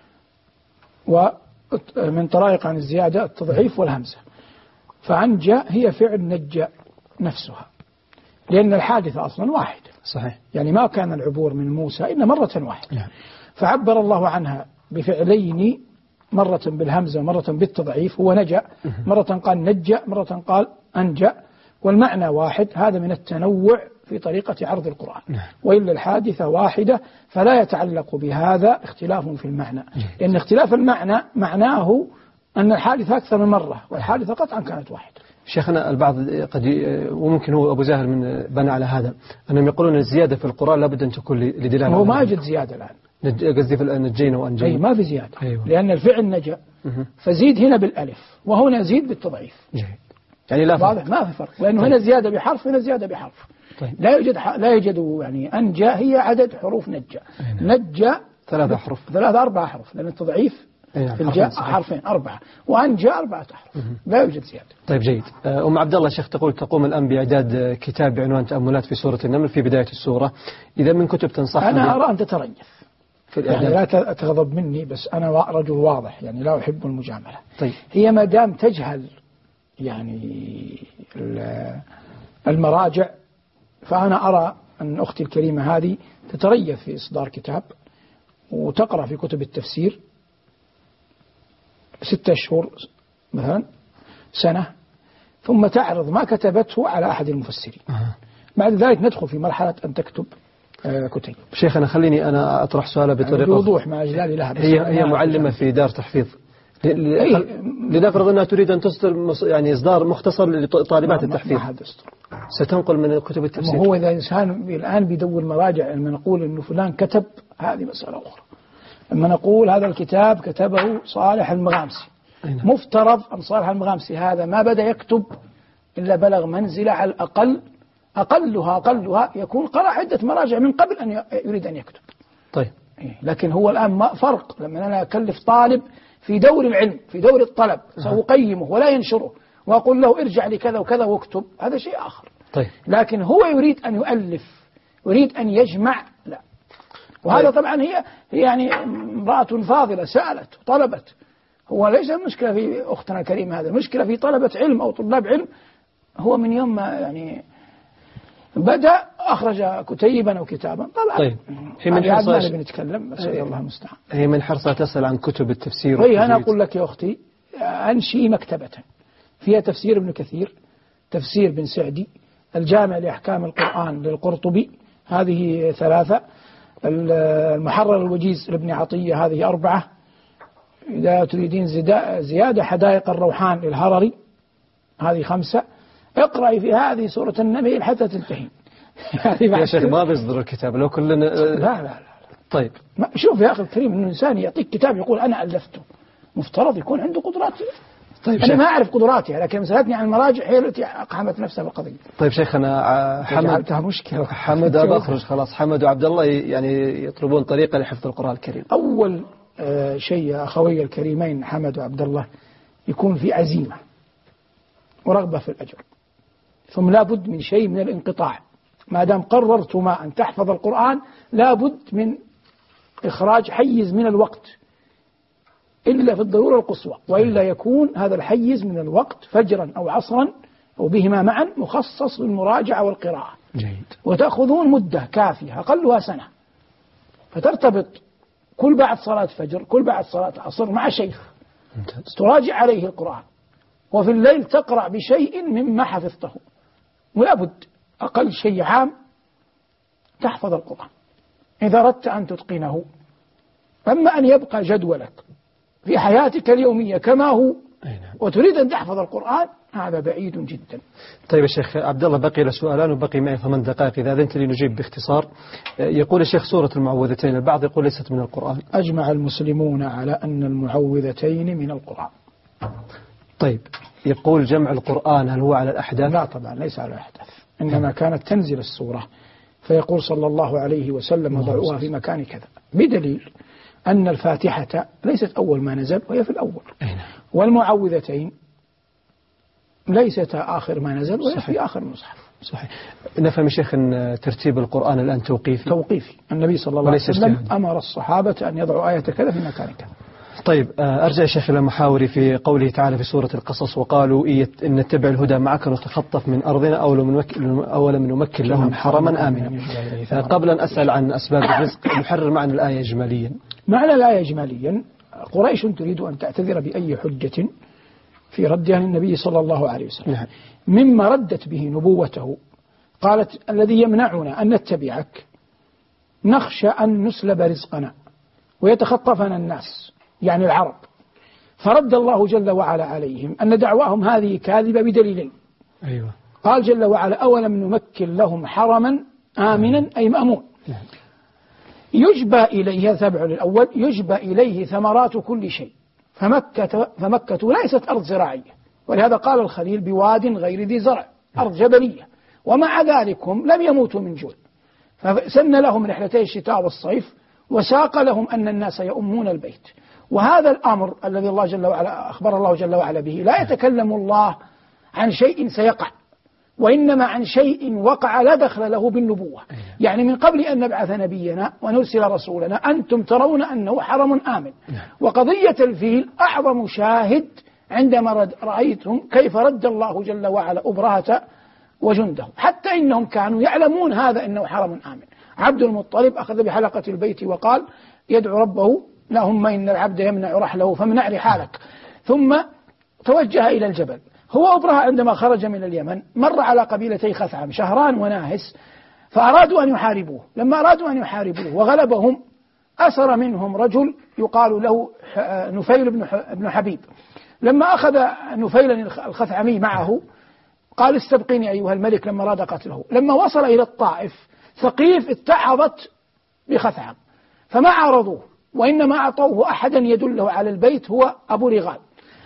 ومن طرائق عن الزيادة التضعيف والهمزة. فعنجا هي فعل نجا نفسها، لأن الحادثة أصلا واحدة. صحيح. يعني ما كان العبور من موسى إلا مرة واحدة. نعم. فعبر الله عنها بفعلين، مرة بالهمزة ومرة بالتضعيف، هو نجا، مرة قال نجا مرة قال أنجا، والمعنى واحد. هذا من التنوع في طريقة عرض القرآن. وإلا الحادثة واحدة، فلا يتعلق بهذا اختلاف في المعنى، لأن اختلاف المعنى معناه أن الحادثة أكثر من مرة، والحادثة قطعا كانت واحدة. شيخنا البعض قد وممكن هو أبو زاهر من بنى على هذا أنهم يقولون الزيادة في القرآن لابد أن تكون لدلالة. هو ما يوجد زيادة الآن. قصدي في نجينا وأنجينا. أي ما في زيادة. أيوة. لأن الفعل نجا، فزيد هنا بالألف وهنا زيد بالتضعيف. جيد. يعني لا فرق. ما في فرق، لأنه طيب. هنا زيادة بحرف هنا زيادة بحرف. طيب. لا يوجد يعني أنجا هي عدد حروف نجا. نجا 3 أحرف 4 أحرف، لأن التضعيف في الجاء حرفين 4، وأنجا 4 أحرف. لا يوجد زيادة. طيب جيد. عبد الله شيخ تقوم الآن بإعداد كتاب بعنوان تأملات في سورة النمل في بداية السورة، إذا من كتب تنصحني؟ أنا أرى أن تتريث في الإعداد. يعني لا تغضب مني، بس أنا رجل واضح، يعني لا أحب المجاملة. طيب. هي ما دام تجهل يعني المراجع، فأنا أرى أن أختي الكريمة هذه تتريث في إصدار كتاب وتقرأ في كتب التفسير 6 أشهر مثلا سنة، ثم تعرض ما كتبته على أحد المفسرين. بعد ذلك ندخل في مرحلة أن تكتب كتب. شيخنا خليني أنا أطرح سؤالة بطريقة بوضوح مع إجلالي لها. هي معلمة في دار تحفيظ، لنفرض أنها تريد أن تصدر يعني إصدار مختصر لطالبات التحفيظ، ستنقل من كتب التفسير. هو إذا إنسان الآن بيدور مراجع، لما نقول إنه فلان كتب هذه مسألة أخرى. لما نقول هذا الكتاب كتبه صالح المغامسي، مفترض أن صالح المغامسي هذا ما بدأ يكتب إلا بلغ منزلة على الأقل أقلها يكون قرأ عدة مراجع من قبل أن يريد أن يكتب. طيب. لكن هو الآن ما فرق لما أنا أكلف طالب في دور العلم، في دور الطلب، سأقيمه ولا ينشره وأقول له ارجع لكذا وكذا واكتب، هذا شيء آخر. طيب. لكن هو يريد أن يؤلف، يريد أن يجمع، لا. وهذا طبعا هي يعني امرأة فاضلة سألت وطلبت. هو ليس المشكلة في أختنا الكريمة، هذا المشكلة في طلبة علم أو طلاب علم هو من يوم ما يعني بدأ أخرج كتيبا أو كتابا. طيب هي من حرصها بنتكلم بس الله المستعان. هي من حرصها تسأل عن كتب التفسير. طيب أنا أقول لك يا أختي أنشئي مكتبة فيها تفسير ابن كثير، تفسير بن سعدي، الجامع لأحكام القرآن للقرطبي، هذه 3، المحرر الوجيز لابن عطية، هذه 4، إذا تريدين زيادة حدائق الروحان للهرري، هذه 5. اقرأي في هذه سورة النمل حتى تنتهي. يا شيخ ما بيصدر الكتاب لو كلنا لا. طيب شوف يا أخي الكريم، إنه إنسان يعطيك كتاب يقول أنا ألفته، مفترض يكون عنده قدرات. طيب أنا ما أعرف قدراتها، لكن مسألتني عن المراجع هي التي أقحمت نفسها بالقضية. طيب شيخنا حمد أبا أخرج خلاص. حمد وعبد الله يعني يطلبون طريقة لحفظ القرآن الكريم. أول شيء يا أخوي الكريمين حمد وعبد الله يكون في عزيمة ورغبة في الأجر، ثم لابد من شيء من الانقطاع. ما دام قررتما أن تحفظ القرآن لابد من إخراج حيز من الوقت إلا في الضرورة القصوى، وإلا يكون هذا الحيز من الوقت فجرا أو عصرا أو بهما معا مخصص للمراجعة والقراءة. جيد. وتأخذون مدة كافية أقلها سنة، فترتبط كل بعد صلاة فجر كل بعد صلاة عصر مع شيخ تراجع عليه القرآن، وفي الليل تقرأ بشيء مما حفظته، ولابد أقل شيء عام تحفظ القرآن إذا أردت أن تتقنه. أما أن يبقى جدولك في حياتك اليومية كما هو وتريد أن تحفظ القرآن هذا بعيد جدا. طيب يا شيخ عبد الله، بقي له سؤالان وبقي معي 8 دقائق، إذا أذنت لي نجيب باختصار. يقول الشيخ سورة المعوذتين البعض يقول ليست من القرآن. أجمع المسلمون على أن المعوذتين من القرآن. طيب يقول جمع القرآن هل هو على الأحداث؟ لا طبعا ليس على الأحداث، إنما كانت تنزل السورة فيقول صلى الله عليه وسلم ضعوها في مكان كذا، بدليل أن الفاتحة ليست أول ما نزل وهي في الأول، والمعوذتين ليست آخر ما نزل وهي في آخر المصحف. صحيح. نفهم يا شيخ أن ترتيب القرآن الآن توقيفي. النبي صلى الله عليه وسلم أمر الصحابة أن يضعوا آية كذا في مكان كذا. طيب أرجع يا شيخ إلى محاوري في قوله تعالى في سورة القصص وقالوا إن نتبع الهدى معك نتخطف من أرضنا أو لم نمكن لهم حرما آمنا. قبل أن أسأل عن أسباب الرزق نحرر معنى الآية إجماليا. معنى الآية إجماليا قريش تريد أن تعتذر بأي حجة في ردها للنبي صلى الله عليه وسلم. نعم. مما ردت به نبوته قالت الذي يمنعنا أن نتبعك نخشى أن نسلب رزقنا ويتخطفنا الناس يعني العرب، فرد الله جل وعلا عليهم أن دعواهم هذه كاذبة بدليلين. أيوة. قال جل وعلا أولم نمكن لهم حرما آمنا أي مأمون يجبى إليه، تبع للأول، يجبى إليه ثمرات كل شيء، فمكة ليست أرض زراعية، ولهذا قال الخليل بواد غير ذي زرع، أرض جبلية، ومع ذلك لم يموتوا من جوع، فسن لهم رحلتي الشتاء والصيف وساق لهم أن الناس يؤمون البيت. وهذا الأمر الذي الله جل وعلا أخبر الله جل وعلا به لا يتكلم الله عن شيء سيقع، وإنما عن شيء وقع لا دخل له بالنبوة. يعني من قبل أن نبعث نبينا ونرسل رسولنا أنتم ترون أنه حرم آمن. وقضية الفيل أعظم شاهد عندما رأيتم كيف رد الله جل وعلا أبرهة وجنده، حتى إنهم كانوا يعلمون هذا أنه حرم آمن. عبد المطلب أخذ بحلقة البيت وقال يدعو ربه اللهم إن العبد يمنع رحله فامنع رحالك، ثم توجه إلى الجبل. هو أبرهة عندما خرج من اليمن مر على قبيلتي خثعم شهران وناهس، فأرادوا أن يحاربوه. لما أرادوا أن يحاربوه وغلبهم أسر منهم رجل يقال له نفيل بن حبيب. لما أخذ نفيل الخثعمي معه قال استبقيني أيها الملك لما أراد قتله. لما وصل إلى الطائف ثقيف اتعظت بخثعم فما عارضوه، وإنما أعطوه أحدا يدله على البيت هو أبو رغال.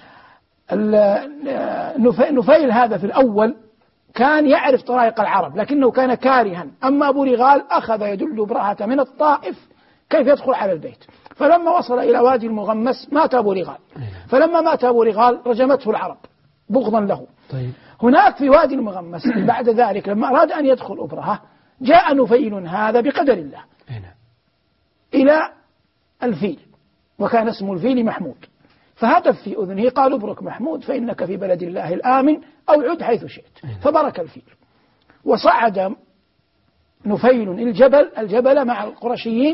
نفيل هذا في الأول كان يعرف طرائق العرب لكنه كان كارها، أما أبو رغال أخذ يدل أبرهة من الطائف كيف يدخل على البيت. فلما وصل إلى وادي المغمس مات أبو رغال، فلما مات أبو رغال رجمته العرب بغضا له. طيب. هناك في وادي المغمس بعد ذلك لما أراد أن يدخل أبرهة جاء نفيل هذا بقدر الله إلى الفيل، وكان اسم الفيل محمود، فهتف في أذنه قال ابرك محمود فإنك في بلد الله الآمن أو عد حيث شئت. فبرك الفيل وصعد نفيل الجبل مع القرشيين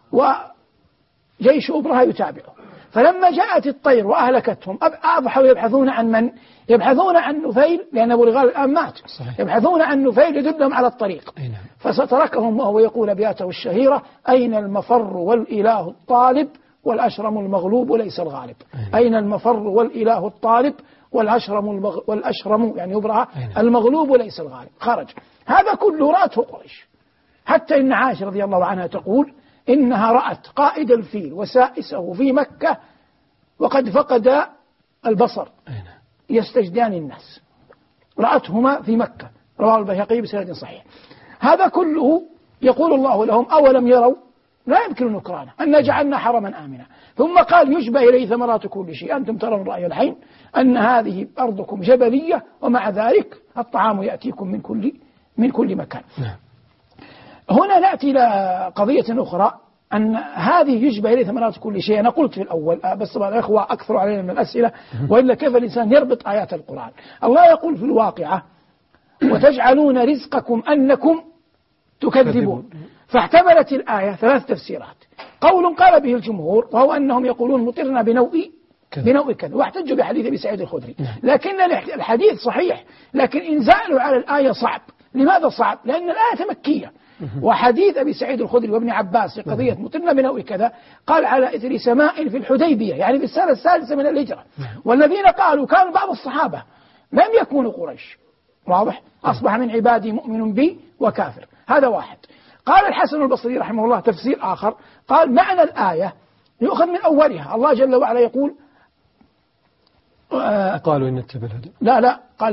وجيش أبرهة يتابعه. فلما جاءت الطير وأهلكتهم أضحوا يبحثون عن من؟ يبحثون عن نفيل، لأن أبو رغال الآن مات. يبحثون عن نفيل يدلهم على الطريق. فستركهم وهو يقول أبياته الشهيرة: أين المفر والإله الطالب والأشرم المغلوب ليس الغالب. أين المفر والإله الطالب والأشرم يعني أبرهة المغلوب ليس الغالب. خرج. هذا كله رأته قريش، حتى إن عائشة رضي الله عنها تقول إنها رأت قائد الفيل وسائسه في مكة وقد فقد البصر يستجدان الناس، رأتهما في مكة. رواه البيهقي بسند صحيح. هذا كله يقول الله لهم: أولم يروا لا يمكن نكرانه أن جعلنا حرما آمنا. ثم قال: يشبه إليه ثمرات كل شيء أنتم ترون رأي العين أن هذه أرضكم جبلية ومع ذلك الطعام يأتيكم من كل مكان. هنا نأتي إلى قضية أخرى، أن هذه يشبه إليه ثمرات كل شيء. أنا قلت في الأول بس طبعا الأخوة أكثر علينا من الأسئلة، وإلا كيف الإنسان يربط آيات القرآن؟ الله يقول في الواقعة: وتجعلون رزقكم أنكم تكذبون. فاحتملت الآية 3 تفسيرات. قول قال به الجمهور وهو أنهم يقولون مطرنا بنوء كذا، واحتجوا بحديث أبي سعيد الخدري. لكن الحديث صحيح، لكن إنزاله على الآية صعب. لماذا صعب؟ لأن الآية مكية، وحديث أبي سعيد الخدري وابن عباس في قضية مطرنا بنوء كذا قال على إثر سماء في الحديبية، يعني في السنة السادسة من الهجرة. والذين قالوا كانوا بعض الصحابة لم يكونوا قريش. واضح؟ أصبح من عبادي مؤمن بي وكافر. هذا واحد. قال الحسن البصري رحمه الله تفسير آخر، قال معنى الآية يؤخذ من أولها. الله جل وعلا يقول قالوا إن اتبع الهدى. لا قال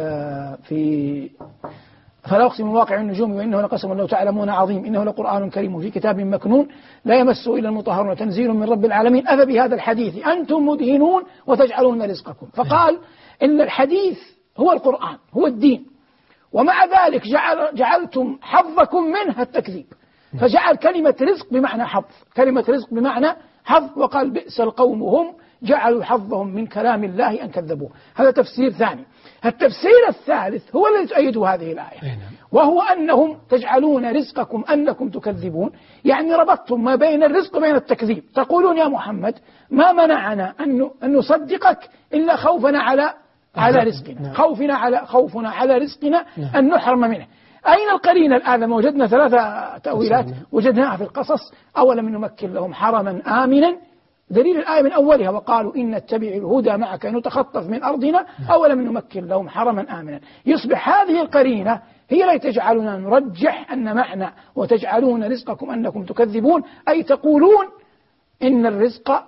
في فلا أقسم بواقع النجوم وإنه لقسم لو تعلمون عظيم إنه لقرآن كريم في كتاب مكنون لا يمسه إلا المطهرون تنزيل من رب العالمين أفبهذا الحديث أنتم مدهنون وتجعلون رزقكم. فقال إن الحديث هو القرآن، هو الدين، ومع ذلك جعلتم حظكم منه التكذيب، فجعل كلمة رزق بمعنى حظ، كلمة رزق بمعنى حظ، وقال بئس القوم هم جعلوا حظهم من كلام الله أن كذبوه. هذا تفسير ثاني. التفسير الثالث هو الذي تؤيده هذه الآية، وهو أنهم تجعلون رزقكم أنكم تكذبون، يعني ربطتم ما بين الرزق وبين التكذيب. تقولون يا محمد ما منعنا أن نصدقك إلا خوفنا على رزقنا، خوفنا على رزقنا أن نحرم منه. أين القرينة الآن؟ لما وجدنا 3 تأويلات وجدناها في القصص. أولم نمكن لهم حرما آمنا، دليل الآية من أولها وقالوا إن نتبع الهدى معك نتخطف من أرضنا أولم نمكن لهم حرما آمنا. يصبح هذه القرينة هي التي تجعلنا نرجح أن معنى وتجعلون رزقكم أنكم تكذبون، أي تقولون إن الرزق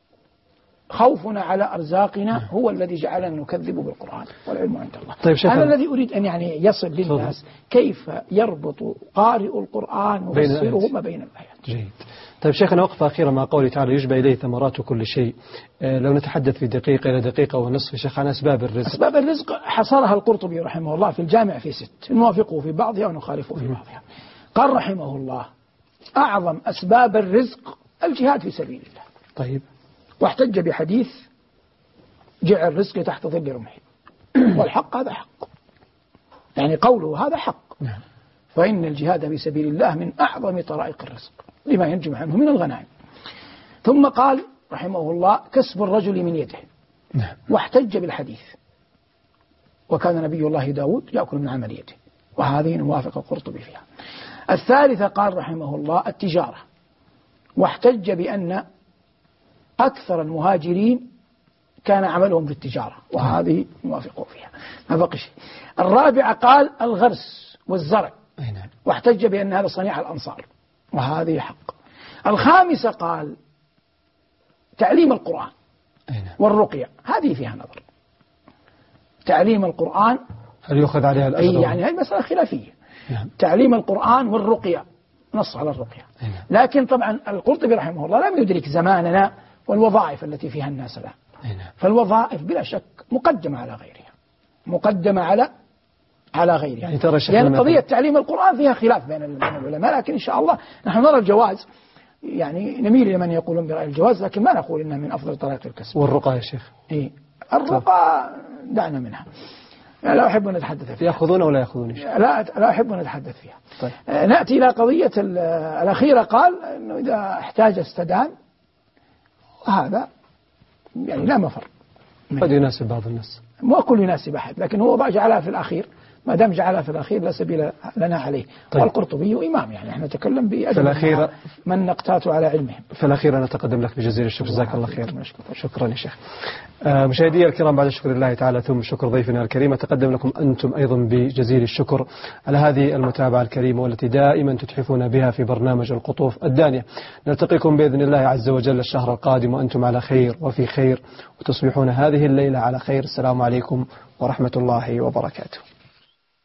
خوفنا على أرزاقنا هو الذي جعلنا نكذب بالقرآن والعلم عند الله. طيب هذا الذي أريد أن يصل للناس كيف يربط قارئ القرآن ويفسره ما بين الآيات. جيد. طيب شيخنا وقفة أخيرة مع قوله تعالى يشبه إليه ثمرات كل شيء. لو نتحدث في دقيقة إلى دقيقة ونصف شيخ عن أسباب الرزق. أسباب الرزق حصرها القرطبي رحمه الله في الجامع في 6، نوافقه في بعضها ونخالفه في بعضها. قال رحمه الله أعظم أسباب الرزق الجهاد في سبيل الله. طيب. واحتج بحديث جعل الرزق تحت ظل رمحي، والحق هذا حق، يعني قوله هذا حق. فإن الجهاد في سبيل الله من أعظم طرائق الرزق لما ينجم عنه من الغنائم. ثم قال رحمه الله كسب الرجل من يده، واحتج بالحديث وكان نبي الله داود يأكل من عمل يده، وهذه نوافق القرطبي فيها. الثالثة قال رحمه الله التجارة، واحتج بأن أكثر المهاجرين كان عملهم في التجارة، وهذه نوافقه فيها ما بقي شيء. الرابعة قال الغرس والزرع، واحتج بأن هذا صنيع الأنصار، وهذه حق. الخامسة قال تعليم القرآن والرقية، هذه فيها نظر. تعليم القرآن هل يؤخذ عليها الأجر؟ يعني هذه مسألة خلافية. تعليم القرآن والرقية، نص على الرقية. لكن طبعا القرطبي رحمه الله لم يدرك زماننا والوظائف التي فيها الناس الآن. فالوظائف بلا شك مقدمة على غيرها، مقدمة على غيرها، يعني ترى لأن قضية تعليم القرآن فيها خلاف بين العلماء، لكن إن شاء الله نحن نرى الجواز. يعني نميل إلى من يقولون برأي الجواز، لكن ما نقول إنها من أفضل طريق الكسب. والرقى يا شيخ؟ إيه الرقى دعنا منها، لا أحب أن نتحدث فيها. يأخذون ولا يأخذون؟ لا أحب أن نتحدث فيها. طيب. نأتي إلى قضية الأخيرة، قال إنه إذا احتاج استدان، وهذا يعني لا مفر. قد يناسب بعض الناس، مو كل يناسب أحد، لكن هو جعلها في الأخير، ما دام جعلها في الأخير لا سبيل لنا عليه. طيب. والقرطبي إمام، يعني احنا نتكلم بأجل من نقتات على علمهم. في الأخير أنا أتقدم لك بجزيل الشكر، جزاك الله خير. شكرا يا شيخ. مشاهدي الكرام، بعد شكر الله تعالى ثم شكر ضيفنا الكريم، أتقدم لكم أنتم أيضا بجزيل الشكر على هذه المتابعة الكريمة والتي دائما تتحفون بها في برنامج القطوف الدانية. نلتقيكم بإذن الله عز وجل الشهر القادم وأنتم على خير وفي خير، وتصبحون هذه الليلة على خير. السلام عليكم ورحمة الله وبركاته.